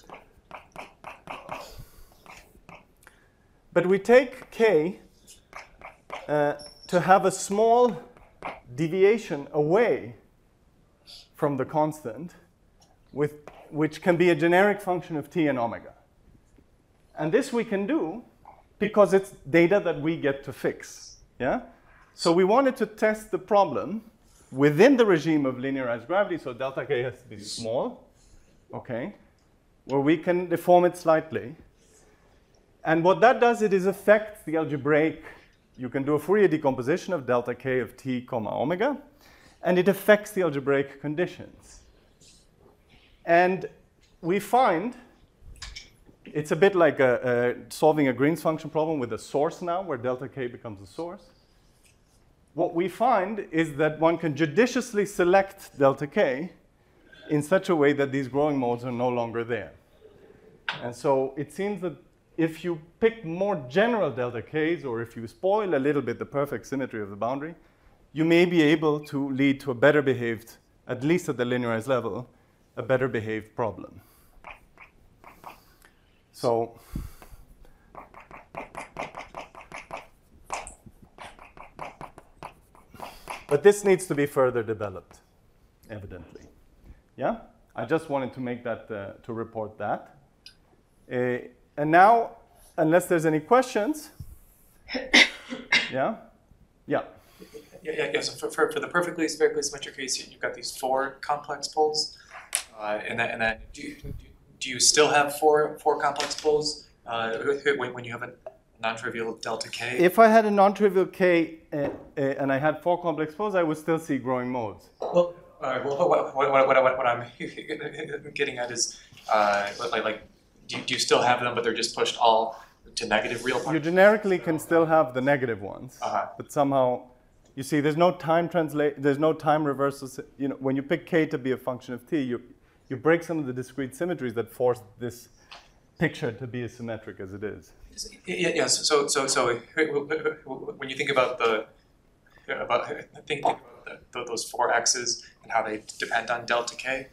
But we take K to have a small deviation away from the constant, which can be a generic function of T and omega. And this we can do because it's data that we get to fix. Yeah? So we wanted to test the problem within the regime of linearized gravity, so delta K has to be small, okay, where we can deform it slightly. And what that does, it is affect the algebraic, you can do a Fourier decomposition of delta K of T comma omega, and it affects the algebraic conditions. And we find it's a bit like solving a Green's function problem with a source now, where delta K becomes a source. What we find is that one can judiciously select delta K in such a way that these growing modes are no longer there. And so it seems that if you pick more general delta Ks, or if you spoil a little bit the perfect symmetry of the boundary, you may be able to lead to a better behaved, at least at the linearized level, a better behaved problem. So but this needs to be further developed, evidently. Yeah? I just wanted to make that, to report that. And now, unless there's any questions, yeah? Yeah. Yeah. So for the perfectly spherically symmetric case, you've got these 4 complex poles, and then do you still have four complex poles when you have a non-trivial delta K? If I had a non-trivial K and I had 4 complex poles, I would still see growing modes. Well, what I'm getting at is, do you still have them, but they're just pushed all to negative real parts? You generically can still have the negative ones, but somehow, you see, there's no time there's no time reversal. You know, when you pick K to be a function of T, you break some of the discrete symmetries that force this picture to be as symmetric as it is. Yes. So when you think about those 4 x's and how they depend on delta K,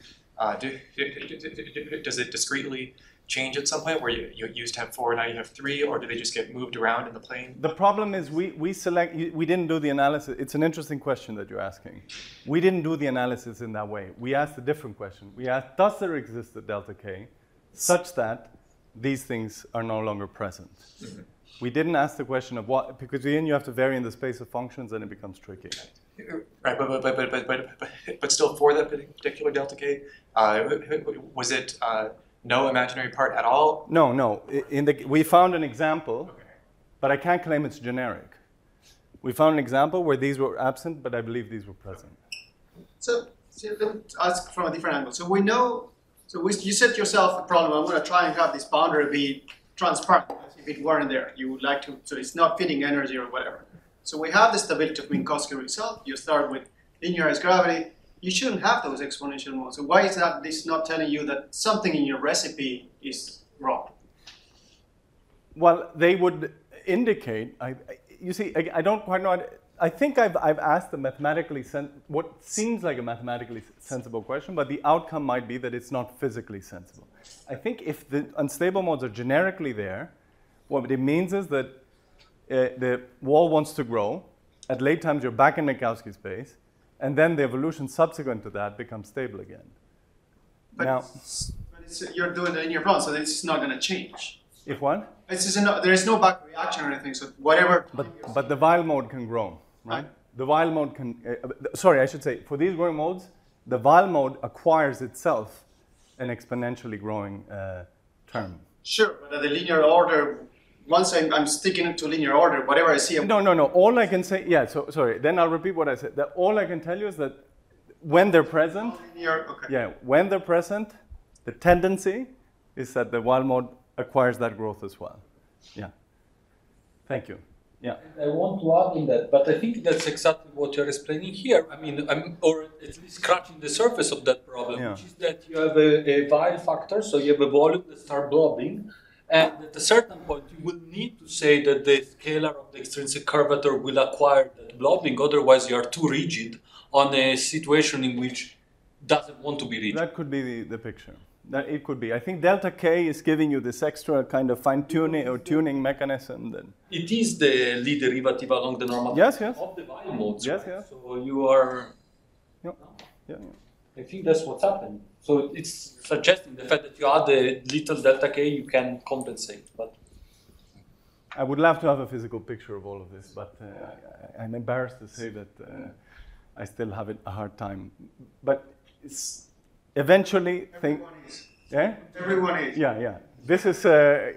does it discretely change at some point where you used to have 4, now you have 3, or do they just get moved around in the plane? The problem is we didn't do the analysis. It's an interesting question that you're asking. We didn't do the analysis in that way. We asked a different question. We asked, does there exist a delta K such that these things are no longer present? Mm-hmm. We didn't ask the question of what, because then you have to vary in the space of functions and it becomes tricky. Right, but still for that particular delta K, was it no imaginary part at all? No. We found an example, but I can't claim it's generic. We found an example where these were absent, but I believe these were present. So let me ask from a different angle. So we know, you set yourself a problem. I'm going to try and have this boundary be transparent. If it weren't there, you would like to, so it's not fitting energy or whatever. So we have the stability of Minkowski result. You start with linearized gravity. You shouldn't have those exponential modes. So why is this not telling you that something in your recipe is wrong? Well, they would indicate, you see, I don't quite know. I think I've asked what seems like a mathematically sensible question, but the outcome might be that it's not physically sensible. I think if the unstable modes are generically there, what it means is that the wall wants to grow. At late times, you're back in Minkowski space, and then the evolution subsequent to that becomes stable again. But, now, but you're doing the linear problem, so it's not going to change. If what? There is no back reaction or anything, so whatever. But the Weil mode can grow, right? The Weil mode can, sorry, I should say, for these growing modes, the Weil mode acquires itself an exponentially growing term. Sure, but at the linear order, once I'm sticking to linear order, whatever I see. No. All I can say, yeah. So sorry. Then I'll repeat what I said. That all I can tell you is that when they're present, Linear, okay. yeah, when they're present, the tendency is that the Weil mode acquires that growth as well. Yeah. Thank you. Yeah. I want to add in that, but I think that's exactly what you're explaining here. I mean, or at least scratching the surface of that problem, Yeah. which is that you have a Weil factor, so you have a volume that starts blobbing, and at a certain point you will need to say that the scalar of the extrinsic curvature will acquire that blobbing, otherwise you are too rigid on a situation in which doesn't want to be rigid. That could be the picture. That it could be. I think delta K is giving you this extra kind of fine-tuning or tuning mechanism. That It is the Lie derivative along the normal Yes, yes. of the Weil modes. Yes, right? yes. So you are. yeah. I think that's what's happening. So it's suggesting the fact that you add a little delta K, you can compensate. But I would love to have a physical picture of all of this, but I'm embarrassed to say that I still have a hard time. But it's eventually think. Everyone is. Yeah. Everyone is. Yeah. This is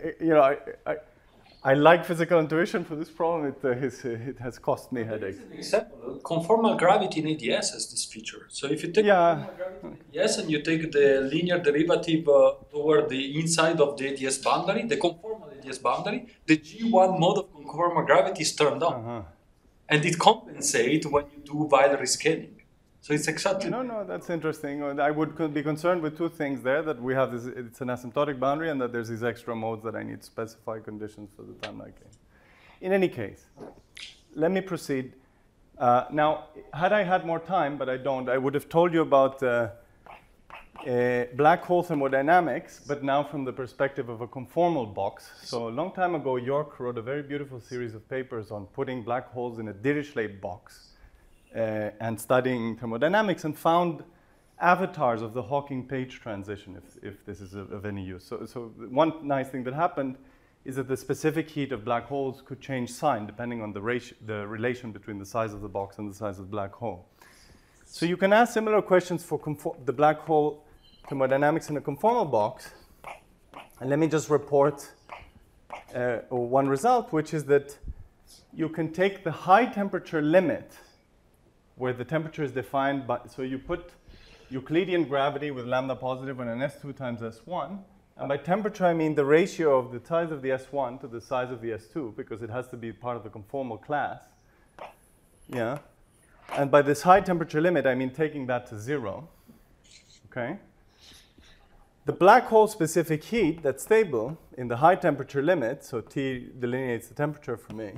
I like physical intuition for this problem. It has cost me headache. an example, conformal gravity in ADS has this feature. So if you take Yeah. conformal gravity in ADS and you take the linear derivative toward the inside of the ADS boundary, the conformal ADS boundary, the G1 mode of conformal gravity is turned on. Uh-huh. And it compensates when you do Weil rescaling. So it's exactly. No, that's interesting. I would be concerned with two things there, that we have this, it's an asymptotic boundary, and that there's these extra modes that I need to specify conditions for the time like case. In any case, let me proceed. Now, had I had more time, but I don't, I would have told you about black hole thermodynamics, but now from the perspective of a conformal box. So a long time ago, York wrote a very beautiful series of papers on putting black holes in a Dirichlet box. And studying thermodynamics, and found avatars of the Hawking-Page transition, if this is of any use. So one nice thing that happened is that the specific heat of black holes could change sign depending on the relation between the size of the box and the size of the black hole. So you can ask similar questions for the black hole thermodynamics in a conformal box. And let me just report one result, which is that you can take the high temperature limit, where the temperature is defined by, so you put Euclidean gravity with lambda positive on an S2 times S1, and by temperature I mean the ratio of the size of the S1 to the size of the S2, because it has to be part of the conformal class. Yeah. And by this high temperature limit, I mean taking that to 0. Okay. The black hole specific heat that's stable in the high temperature limit, so T delineates the temperature for me,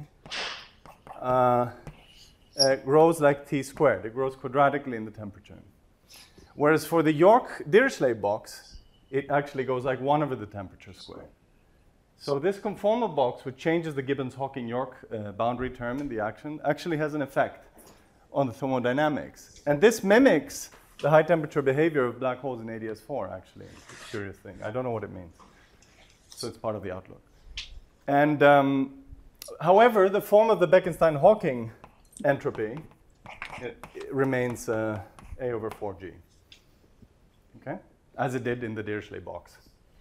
grows like T squared. It grows quadratically in the temperature. Whereas for the York-Dirichlet box, it actually goes like 1 over the temperature squared. So this conformal box, which changes the Gibbons-Hawking-York boundary term in the action, actually has an effect on the thermodynamics. And this mimics the high temperature behavior of black holes in ADS4, actually. It's a curious thing. I don't know what it means. So it's part of the outlook. And however, the form of the Bekenstein-Hawking entropy it remains A over 4G, okay, as it did in the Dirichlet box.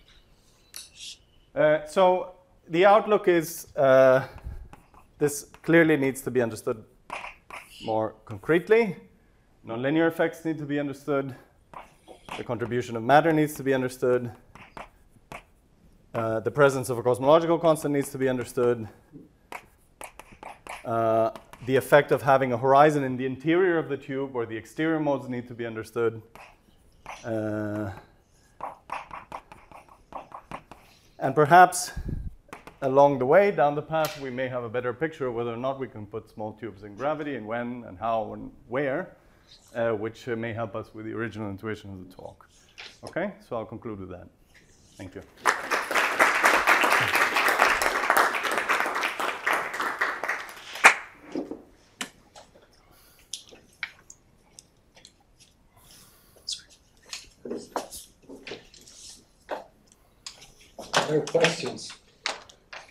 So the outlook is this clearly needs to be understood more concretely. Nonlinear effects need to be understood. The contribution of matter needs to be understood. The presence of a cosmological constant needs to be understood. The effect of having a horizon in the interior of the tube, or the exterior modes, need to be understood. And perhaps along the way, down the path, we may have a better picture of whether or not we can put small tubes in gravity, and when, and how, and where, which may help us with the original intuition of the talk. Okay, so I'll conclude with that. Thank you. There are questions.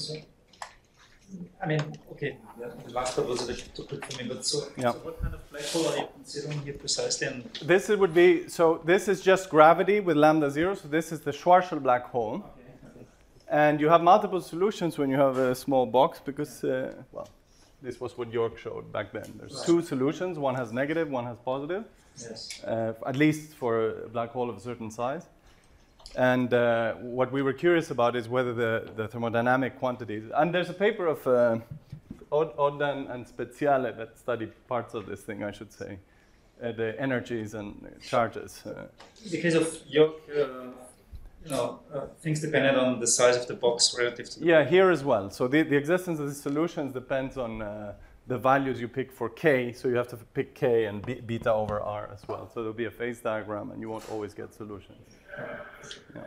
So, I mean, okay, the last part was a bit too quick for me, but so, Yeah. so what kind of black hole are you considering here precisely? And This would be, so this is just gravity with lambda 0, so this is the Schwarzschild black hole. okay. And you have multiple solutions when you have a small box because, well, this was what York showed back then. There's Right. two solutions, one has negative, one has positive, Yes. at least for a black hole of a certain size. And what we were curious about is whether the thermodynamic quantities, and there's a paper of Odden and Speziale that studied parts of this thing, I should say, the energies and charges. In the case of York, things depended on the size of the box relative to the Yeah, here as well. So the existence of these solutions depends on the values you pick for k. So you have to pick k and beta over r as well. So there'll be a phase diagram, and you won't always get solutions. Yeah.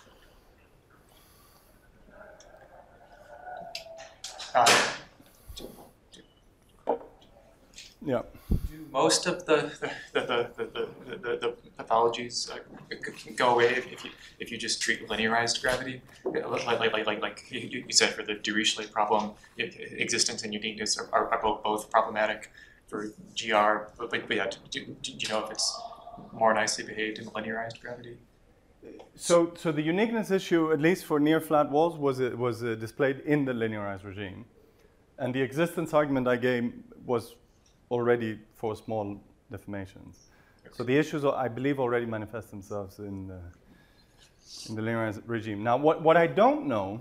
Yeah. Do most of the pathologies go away if you just treat linearized gravity? Like you said, for the Dirichlet problem, existence and uniqueness are both problematic for GR. But yeah, do you know if it's more nicely behaved in linearized gravity? So the uniqueness issue, at least for near flat walls, was displayed in the linearized regime, and the existence argument I gave was already for small deformations. So the issues, I believe, already manifest themselves in the linearized regime. Now, what I don't know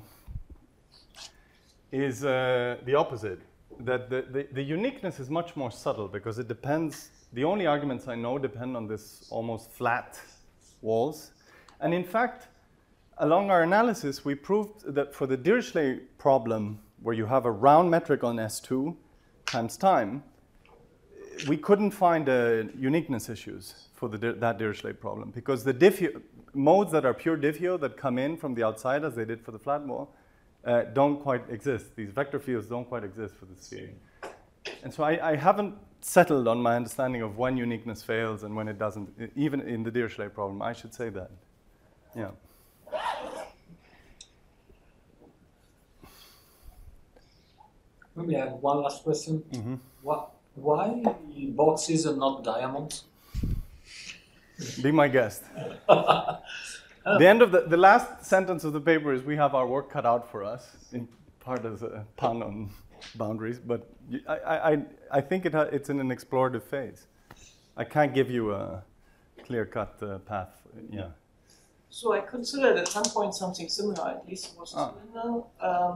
is the opposite. That the uniqueness is much more subtle because it depends. The only arguments I know depend on this almost flat walls. And in fact, along our analysis, we proved that for the Dirichlet problem, where you have a round metric on S2 times time, we couldn't find uniqueness issues for that Dirichlet problem because the modes that are pure diffeo that come in from the outside, as they did for the flat wall, don't quite exist. These vector fields don't quite exist for the sphere. And so I haven't settled on my understanding of when uniqueness fails and when it doesn't, even in the Dirichlet problem. I should say that. Yeah. Maybe I have one last question. Mm-hmm. Why boxes and not diamonds? Be my guest. The end of the last sentence of the paper is we have our work cut out for us, in part as a pun on boundaries, but I think it's in an explorative phase. I can't give you a clear-cut path. Yeah. So I considered at some point something similar, at least it was a cylinder,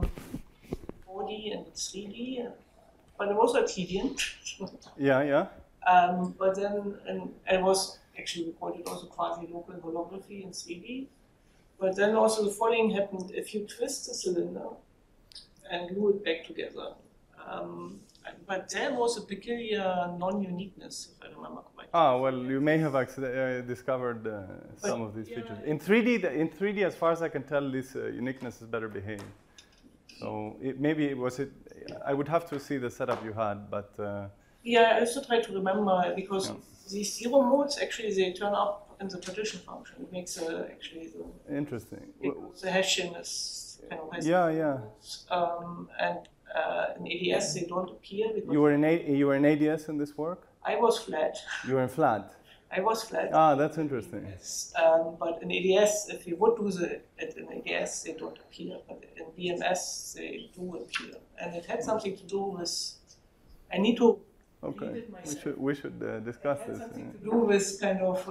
4D and 3D, but it was Euclidean. Yeah. But then, and it was actually recorded also quasi-local holography in 3D. But then also the following happened: if you twist the cylinder and glue it back together, but there was a peculiar non-uniqueness, if I remember correctly. Well, you may have discovered some of these features. In 3D, as far as I can tell, this uniqueness is better behaved. So I would have to see the setup you had, but. Yeah, I also try to remember because these zero modes actually they turn up in the partition function. It makes actually the Interesting. because the Hessian is kind of has Yeah. and in ADS they don't appear because You were in ADS in this work? I was flat. You were in flat. I was flat. That's interesting. Yes. But in ADS, if you would do it in ADS, they don't appear. But in BMS, they do appear. And it had something to do with. I need to. Okay. We should discuss It had this. something to do with kind of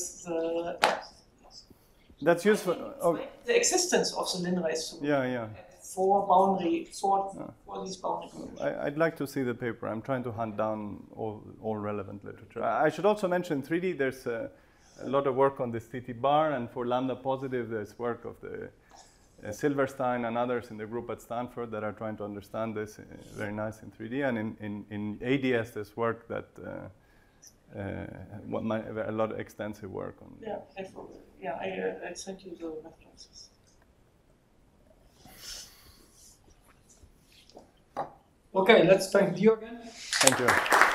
That's useful. the existence of the linearized solution. Yeah. For these boundary conditions. I'd like to see the paper. I'm trying to hunt down all relevant literature. I should also mention 3D, there's a lot of work on this TT bar, and for lambda positive, there's work of the Silverstein and others in the group at Stanford that are trying to understand this very nice in 3D. And in ADS, there's work that, a lot of extensive work on. Yeah, I sent you the references. Okay, let's thank you again. Thank you.